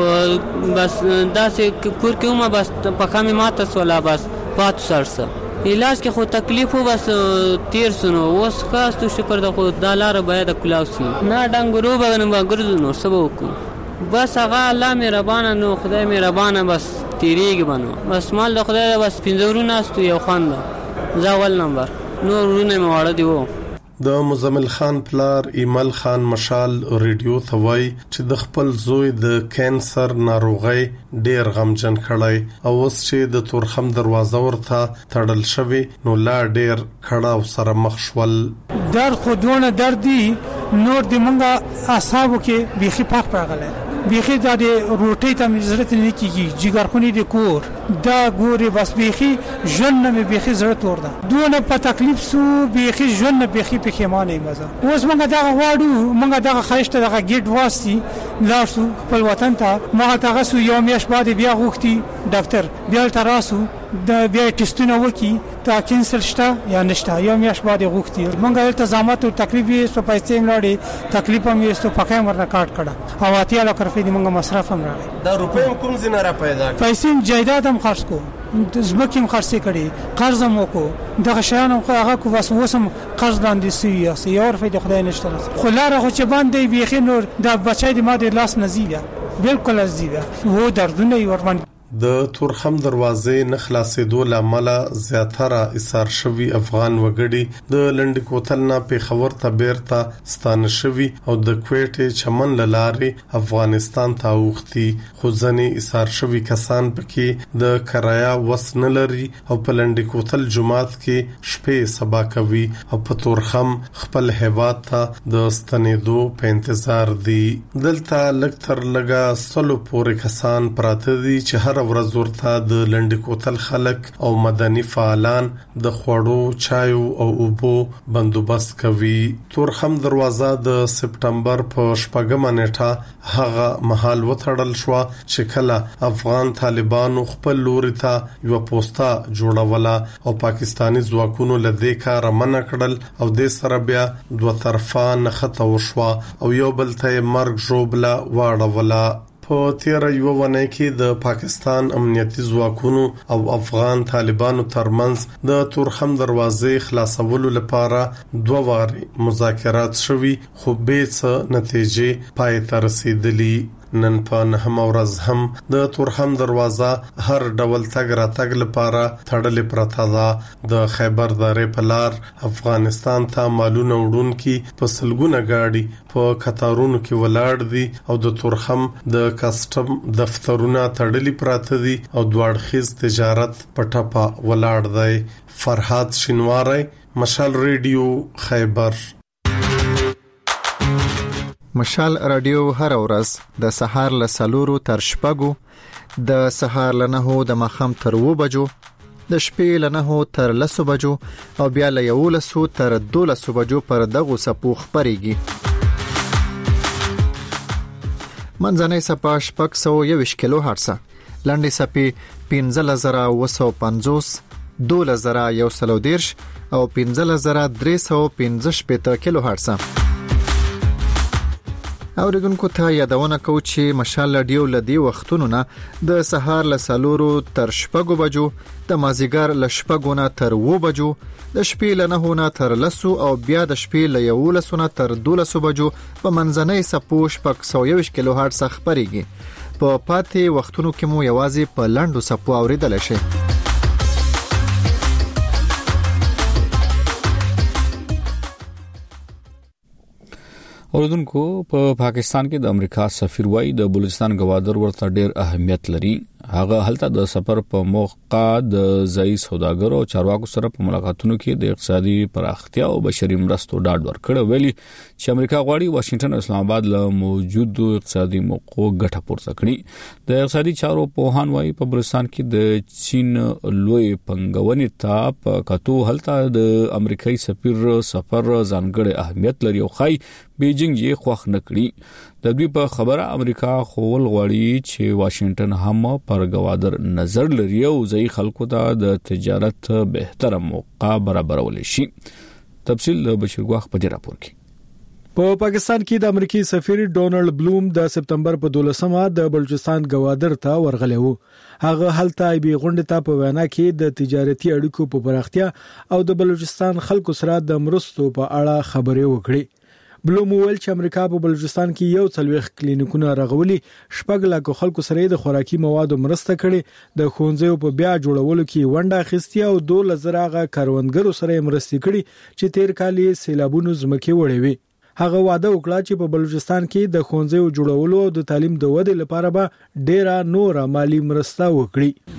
بس داسې کور کیوم بس په خامې ماته سولا بس پات سرسه علاج کې خو تکلیف بس تیر سنو اوس خاص شکر د خو د لار باید کلاوسی نه ډنګرو باندې ګرځو نو سبق کو بس هغه الله مهربان نو خدای مهربان بس تیریږي بنو بس مال د خدای بس پنځورونه است یو خان دا اول نمبر نور رونه مواړه دیو. د مزمل خان پلار ایمل خان مشال ریډیو ثوای چې د خپل زوی د کینسر ناروغي ډیر غمجن کړای او اوس چې د تورخم دروازه ورته تړل شوی نو لا ډیر کړه سره مخ شول. در خودونه دردي نور د منګه اعصابو کې بيخي پاک راغله بيخي د روټي ته ضرورت نه کیږي جګرخونی د کور دا ګوري بس بيخي ژوند نه بيخي ضرورت ورده دونه په تکلیف سو بيخي ژوند نه بيخي په خمانه مزه اوس موږ دا غواړو موږ دا خښته دا ګیټ واسي لاسو خپل وطن ته موږ تاسو سو یو میاش بعد بیا غوښتي ډاکټر بیا تراسو د بیا ټیسټونه وکي تا کینسل شته یا نشته یو میاش بعد غوښتي موږ التزامات او تکلیف یې سو پیسې ملاړي تکلیف هم یې سو پکې مرنه کاټ کړه او اتیا لکه روپۍ د موږ مصرف هم راغی دا روپۍ کوم زینه را پیدا پیسې جایداد هم خرڅ کو زمکه هم خرڅ کړي قرض مو کو دغه شیان هم هغه کو وس وسم قرض باندې سي یا روپۍ د خدای نشته خو لاره خو چې باندې بيخي نور د بچای د ماده لاس نزیده بالکل ازیده وو دردونه ور باندې د تورخم دروازې نه خلاصېدو لامل زیاتره ایثار شوی افغان وګړي د لنډ کوتل نه په خبر ته بیرته ستانه شوی او د کوټې چمن لارې افغانستان ته اوختي خو ځنې ایثار شوی کسان پکې د کرایا وسن لري او په لنډ کوتل جمعات کې شپې سبا کوي او په تورخم خپل هیواد ته د ستنېدو په انتظار دي. دلته لکتر لګا سلو پورې کسان پراته دي چې هر ورځ ورته د لنډ کوتل خلک او مدني فعالان د خوړو چایو او اوبو بندوبست کوي. تورخم دروازه د سپټمبر په شپږمه نیټه هغه مهال وتړل شو چې کله افغان طالبانو خپل لوري ته یو پوسټه جوړوله او پاکستانی ځواکونو له دې کار منع کړل او د سره بیا دوه طرفه نخته وشو او یو بل ته مرګ جوړبله واړوله. په تیر یو ونه کې د پاکستان امنیتي ځواکونو او افغان طالبانو ترمنځ د تورخم دروازې خلاصولو لپاره دوه واري مذاکرات شوي خو به څه نتیجې پای ته رسیدلې. نن په نهمه ورځ هم د تورخم دروازه هر ډول تګ را تګ لپاره تړلې پرته ده. د خیبر درې په لار افغانستان ته مالونه وړونکي په سلګونه گاډي په قطارونو کې ولاړ دي او د تورخم د کسټم دفترونه تړلې پراته دي او دواړخیز تجارت په ټپه ولاړ دی. فرحات شینواری، مشال ریډیو، خیبر. مشال رادیو هر ورځ د سهار له سلورو تر شپږو، د سهار له نهو د ماښام تر اوو بجو، د شپې له نهو تر لسو بجو او بیا له یولسو تر دولسو بجو پر دغو څپو خپرېږي. منځنۍ څپه شپږ سوه یوویشت کیلو هرټزه، لنډې څپې پنځلس زره اوه سوه پنځوس، دولس زره یو سل او دېرش او پنځلس زره درې سوه پنځه شپېته کیلو هرټزه. اوریدونکو ته یادونه کوو چې مشال رادیو له دې وختونو نه د سهار له څلورو تر شپږو بجو، د مازیګر له شپږو نه تر اوو بجو، د شپې له نهو نه تر لسو او بیا د شپې له یولسو نه تر دولسو بجو په منځنۍ څپو شپږ سوه یوویشت کیلو هرټز خپرېږي. په پاتې وختونو کې مو یوازې په لنډو څپو اوریدلی شئ. اوریدونکو په پاکستان کې د امریکا سفیر وای د بلوچستان گوادر ورته ډېر اهمیت لري. هغه هلته د سفر په موقع د ځای سوداګرو او چارواکو سره په ملاقاتونو کې د اقتصادي پراختیا او بشري مرستو ډاډ ورکړ، ویلي چې امریکا غواړي واشنگټن او اسلام آباد له موجودو اقتصادي موقعو ګټه پورته کړي. د اقتصادي چارو پوهان وای په بلوچستان کې د چین لوی پنګونې ته په کتو هلته د امریکایي سفیر سفر ځانګړی اهمیت لري او خای بیجینګ یې خوښ نه کړي. د دوی په خبره امریکا خول غواړي چې واشنگټن هم پر گوادر نظر لري او ځای خلکو ته د تجارت بهتره موقع برابرول شي. تفصیل د بشیرګواخ په دې راپور کې. په پاکستان کې د امریکای سفیر ډونالد بلوم د سپتمبر په دولسمه د بلوچستان گوادر ته ورغلی وو. هغه هلته بي غونډه ته په وینا کې د تجارتي اړیکو په پراختیا او د بلوچستان خلکو سره د مرستو په اړه خبرې وکړي. بلوم ویل چې امریکا په بلوچستان کې یو څلويخ کلینیکونه رغولي، شپږ لک خلکو سره د خوراکي موادو مرسته کړي، د ښوونځیو په بیا جوړولو کې ونډه اخیستې او دولس زره غا کاروانګرو سره مرسته کړي چې تیر کال یې سیلابونو زمکه وړي وي. هغه وعده وکړه چې په بلوچستان کې د ښوونځیو جوړولو او د تعلیم د ودې لپاره به ډیره نور مالی مرسته وکړي.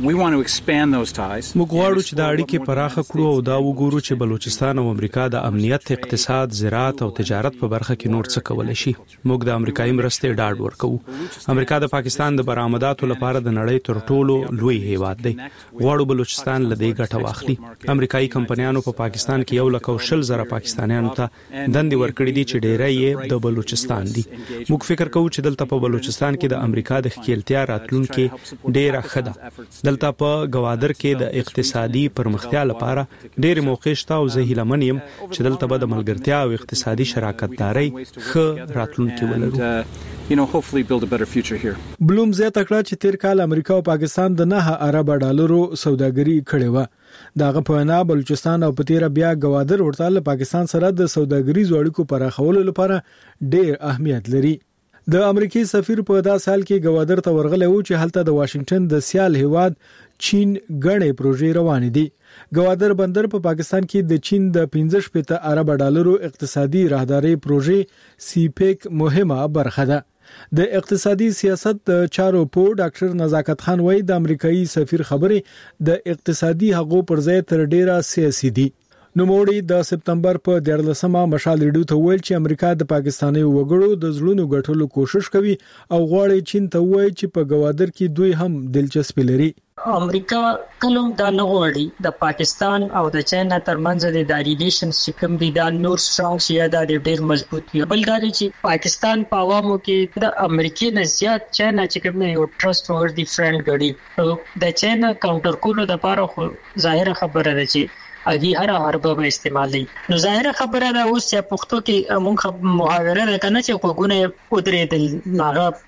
موږ غواړو چې د اړیکې پراخه کړو او دا وګورو چې بلوچستان او امریکا د امنیت، اقتصاد، زراعت او تجارت په برخه کې نور څه کولای شي. موږ د امریکایي مرستې ډاډ ورکوو. امریکا د پاکستان د برآمداتو لپاره د نړۍ تر ټولو لوی هیواد دی. غواړو بلوچستان له دې ګټه واخلي. امریکایي کمپنیانو په پاکستان کې یو لک او شل زره پاکستانیانو ته دندې ورکړې دي چې ډیری یې د بلوچستان دي. موږ فکر کوو چې دلته په بلوچستان کې د امریکا د ښکیلتیا راتلونکي ډیره ښه ده. دلته په گوادر کې د اقتصادي پرمختیا لپاره ډېر موقع شته او زه هیله من یم چې دلته به د ملګرتیا او اقتصادي شراکتداري ښه راتلونکي ولرو. you know hopefully build a better future here. بلوم زیاته کړه چې تیر کال امریکا او پاکستان د نه ارب ډالرو سوداګري کړې و. داغه په وینا بلوچستان او پتیرا بیا گوادر ورته له پاکستان سره د سوداګریزو اړیکو پراخولو لپاره ډېر اهمیت لري. د امریکای سفیر په دا سال کې گوادر ته ورغلی و چې هلته د واشنگټن د سیال هیواد چین غړې پروژې روان دي. گوادر بندر په پا پاکستان کې د چین د پنځه شپږ ارب ډالرو اقتصادي راهداري پروژې سی پیک مهمه برخه ده. د اقتصادي سیاست د چارو په ډاکټر نزاکت خان وای د امریکایي سفیر خبرې د اقتصادي حقوقو پر ځای تر ډیره سیاسي دي. نو موړي د سپتمبر په دیارلسمه مشال ریډیو ته ویل چې امریکا د پاکستاني وګړو د زړونو ګټلو کوشش کوي او غواړي چین ته وایي چې په گوادر کې دوی هم دلچسپي لري. امریکا کلم دا نه غواړي د پاکستان او د چین ترمنځ د ریلیشنز چې کوم دي دا نور سترونګ شي دا ډېر مضبوط وي. بل دا چې پاکستان په عوامو کې د امریکای نه زیات چین چې کوم یو ټرست وردی فرند غړي د چین کاونټر کولو د لپاره خو ظاهره خبره ده چې اګي هر حربه به استعمالي. نو ظاهره خبره ده اوس چې پښتو کې موږ محاوره ده کنه چې کوګونه ودرېدل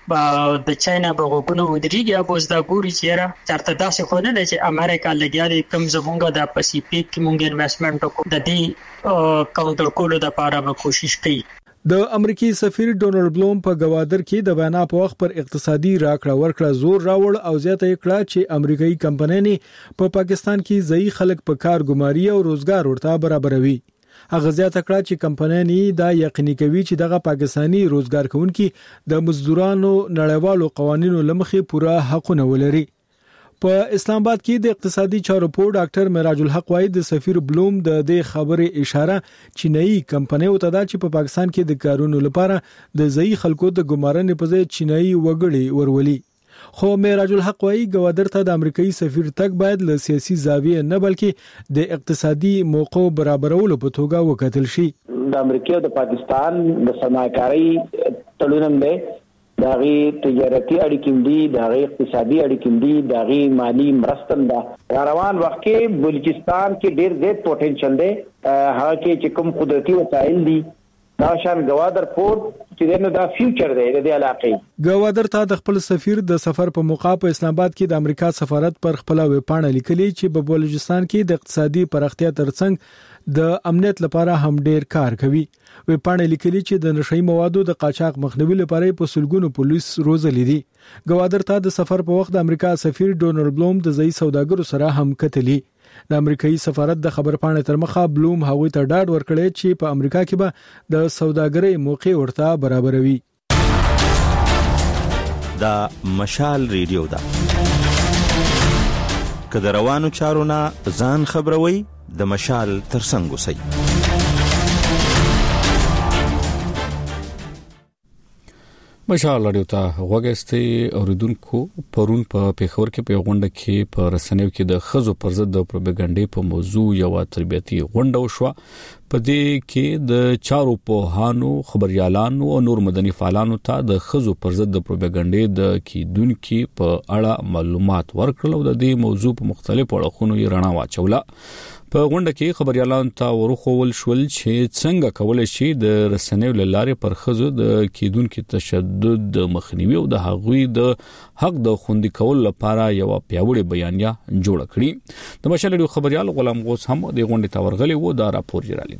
هغه د چاینا په کوګونه ودرېږي او اوس دا ګوري چې را چرته داسې خو نه ده چې امریکا لګیاري کم زمونږ د پسیفیک کې موږ انویسټمنټ وکړو د دې کاونټر کولو د لپاره به کوشش کوي. د امریکای سفیر ډونالد بلوم په گوادر کې د وینا په وخت پر اقتصادي راکړه ورکړه زور راوړ او زیاته کړه چې امریکایي کمپنۍ په پاکستان کې ځای خلک په کارګماري او روزګار ورته برابروي. هغه زیاته کړه چې کمپنۍ دا یقیني کوي چې دغه پاکستانی روزګار کوونکي د مزدورانو نړیوالو قوانینو لمخې پوره حقونه ولري. په اسلام آباد کې د اقتصادي چارو په ډاکټر معراج الحق وايي د سفیر بلوم د دې خبرې اشاره چینایي کمپنۍ وته دا چې په پاکستان کې د کارونو لپاره د ځای خلکو د ګمارنې په ځای چینایي وګړي ورولي. خو معراج الحق وايي گوادر ته د امریکایي سفیر تک باید له سیاسي زاویې نه بلکې د اقتصادي موقع برابرولو په توګه وکتل شي. د امریکا او د پاکستان د صنعتکاري تړون دی، دغه تجارتي اړیکې دي، دغه اقتصادي اړیکې دي، دغه مالی مرستم ده. روان وخت کې بلوچستان کې ډېر زیات پوتنشل دی، هغه کې چې کوم قدرتي وسایل دي دا شان گوادر پورت چې دنه دا فیوچر دی د علاقې. گوادر ته د خپل سفیر د سفر په موقع په اسلام آباد کې د امریکا سفارت پر خپل ویبپاڼه لیکلي چې په بلوچستان کې د اقتصادي پراختیا ترڅنګ د امنیت لپاره هم ډیر کار کوي. ویبپاڼه لیکلي چې د نشئی موادو د قاچاق مخنیوي لپاره په سلګونو پولیس روزلي دي. گوادر ته د سفر په وخت د امریکا سفیر ډونالد بلوم د ځای سوداګرو سره هم کتلي. د امریکایي سفارت د خبرپاڼې تر مخه بلوم هغوی ته ډاډ ورکړی چې په امریکا کې به د سوداګرۍ موقع ورته برابروي. دا مشال ریډیو ده. که د روانو چارو نه ځان خبروي د مشال ترڅنګ اوسئ. مشال رادیو ته غوږی اوریدونکو پرون په پیښور کې په غونډه کې په رسنیو کې د خزو پر ضد د پروپاګاندا په موضوع یو تربیتي غونډه وشوه. په دې کې د چارو پوهانو، خبريالانو او نور مدني فعالانو ته د خزو پر ضد د پروپاګاندا د کیدونکو په اړه معلومات ورکړل او د دې موضوع په مختلفو اړخونو یې رڼا واچوله. په غونډه کې خبريالان ته ورخول شول چې څنګه کولای شي د رسنیو لارې پر خزو د کیدونکو تشدد د مخنیوي او د هغوی د حق د خوندي کول لپاره یو پیاوړی بیانیه جوړ کړي. د مشالډو خبريال غلام غوث هم د غونډې ته ورغلي وو. دا راپور یې را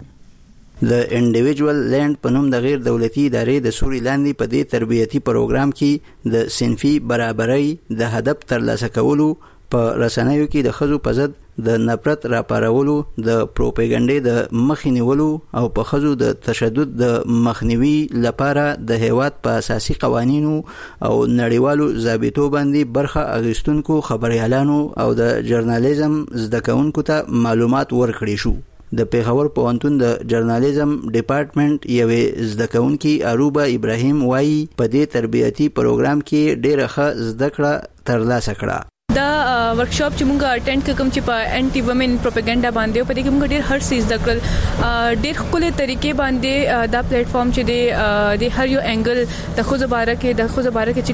لګلې. د انډیویډوال لند په نوم د غیر دولتي ادارې د سوري لاندې په دې تربیتي پروګرام کې د صنفي برابرۍ د هدف ترلاسه کولو په رسنیو کې د خزو په ضد د نفرت راپارولو، د پروپاګاندا د مخنیولو او په خزو د تشدد د مخنیوي لپاره د هیواد په اساسي قوانینو او نړیوالو ضابطو باندې برخه اخیستونکو خبريالانو او د ژورنالیزم زده کوونکو ته معلومات ورکړي شو. د پیښور پوهنتون د ژورنالیزم ډپارټمنټ یوې زده کوونکي اروبا ابراهیم وايي په دې تربیتي پروګرام کې ډېره ښه زده کړه ترلاسه کړه. دا ورکشاپ چې مونږه اټینډ کوم چې په انټي وومن پروپاګاندا باندې په دې کې مونږ ډېر هر څه زده کړل. ډېر خپل طریقې باندې دا پلیټ فارم چې دی د هر یو انګل د خو زباره کې د خو زباره کې چې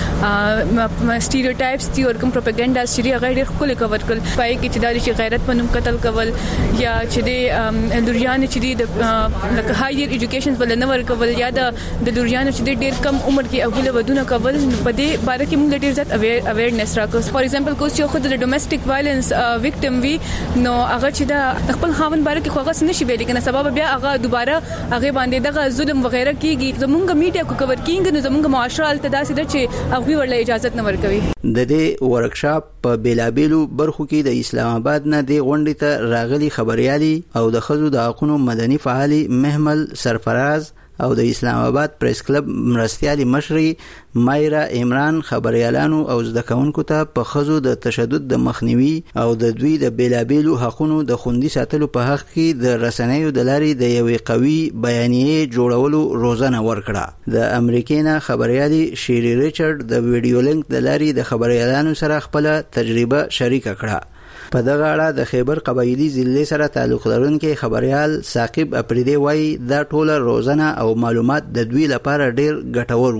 کوم سټیریوټایپس دي او کوم پروپاګاندا چې هغه ډېر خپل کور کړل. پای کې چې دا چې غیرت پنوم قتل کول یا چې دی لوریان چې دی د لکه هایر ایجوکیشن بل نه ورکول یا د لوریان چې ډېر کم عمر کې اوله ودونه کول. په دې باره کې مونږ ډېر زیات اویرنس راکوس. فار ایگزامپل کو چې خود د ډومېسټک وایلنس وکټم وی نو هغه چې دا خپل خاوند باره کې خوغه سن شي ویل کنه سبب بیا هغه دوباره هغه باندې دغه ظلم وغیرہ کیږي. زمونږ میډیا کو کور کینګ نو زمونږ معاشره التدا سي د چې هغه ورله اجازه نه ورکوي. د دې ورکشاپ په بیلابیلو برخو کې د اسلام آباد نه د غونډې ته راغلي خبريالي او د خزو د حقوقو مدني فعالي محمل سرفراز او د اسلام آباد پریس کلب مرستيالي مشري مایرا عمران خبريالانو او زده کوونکو ته په خزو د تشدد د مخنیوي او د دوی د بیلابیلو حقوقو د خوندي ساتلو په حق کې د رسنیو د لارې د یوې قوي بیانیه جوړولو روزنه ورکړه. د امریکایي خبريالي شيري ریچارډ د ویډیو لینک د لارې د خبريالانو سره خپل تجربه شریک کړه. په دغه اړه د خیبر قبایلی ضلع سره تعلق لرونکي خبريال ثاقب اپریدي وایي دا ټوله روزنه او معلومات د دوی لپاره ډیر ګټور وو.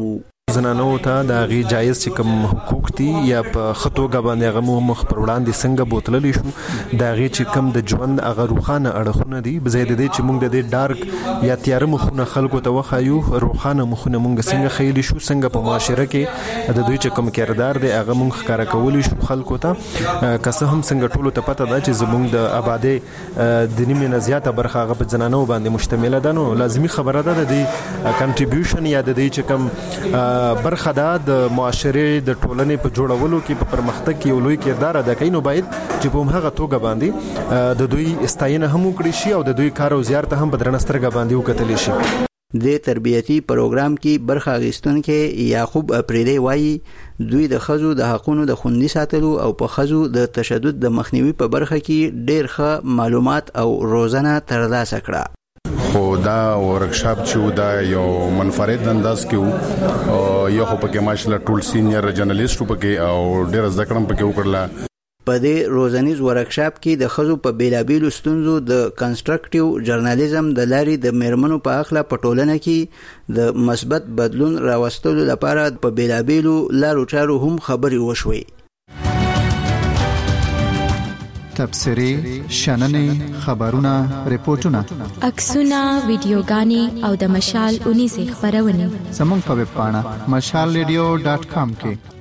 زنانو ته د غي جایز چې کوم حقوق دي یا په خطوګه باندې هغه مخ پر وړاندې څنګه بوتللی شو د غي چې کوم د ژوند هغه روخانه اړخونه دي بزید دي چې موږ د دې ډارک یا تیار مخونه خلکو ته وخایو روخانه مخونه موږ څنګه خېلی شو څنګه په معاشره کې د دوی چې کوم کردار دی هغه موږ ښکارا کولی شو خلکو ته که هم څنګه ټولو ته پته ده چې زموږ د آبادی د نیمه نه زیاته برخه هغه په زنانو باندې مشتمل ده نو لازمی خبره ده د دې کنټریبیوشن یا د دې چې کوم برخه ده د معاشره د ټولنې په جوړولو کې په پرمختګ کې یو لوی کردار ادا کوي نو باید چې په هغه توګه باندې د دوی استاینه هم وکړي شي او د دوی کار او زیارت هم په درنسترګه باندې وکتل شي. د تربیتی پروګرام کې برخه اخیستونکو یعقوب اپریدی وایي دوی د خزو د حقونو د خوندي ساتلو او په خزو د تشدد د مخنیوي په برخه کې ډېر ښه معلومات او روزنه ترلاسه کړه. خو دا ورکشاپ چې دا یو منفرد انداز کې او یو خو پکې ماشله ټول سینیئر جرنالیست پکې او ډېر ځکړم پکې وکړل. په دې روزنیز ورکشاپ کې د خزو په بیلابیلو ستونزو د کنسترکټیو جرنالیزم د لارې د میرمنو په اخلا په ټولنه کې د مثبت بدلون راوستلو لپاره په بیلابیلو لارو چارو هم خبرې وشوي. تبصري شننې خبرونه ریپورتونه عکسونه ویډیوګانې او د مشال اونیزه خبرونه زموږ په ویب پاڼه مشال ریډیو ډاټ کام کې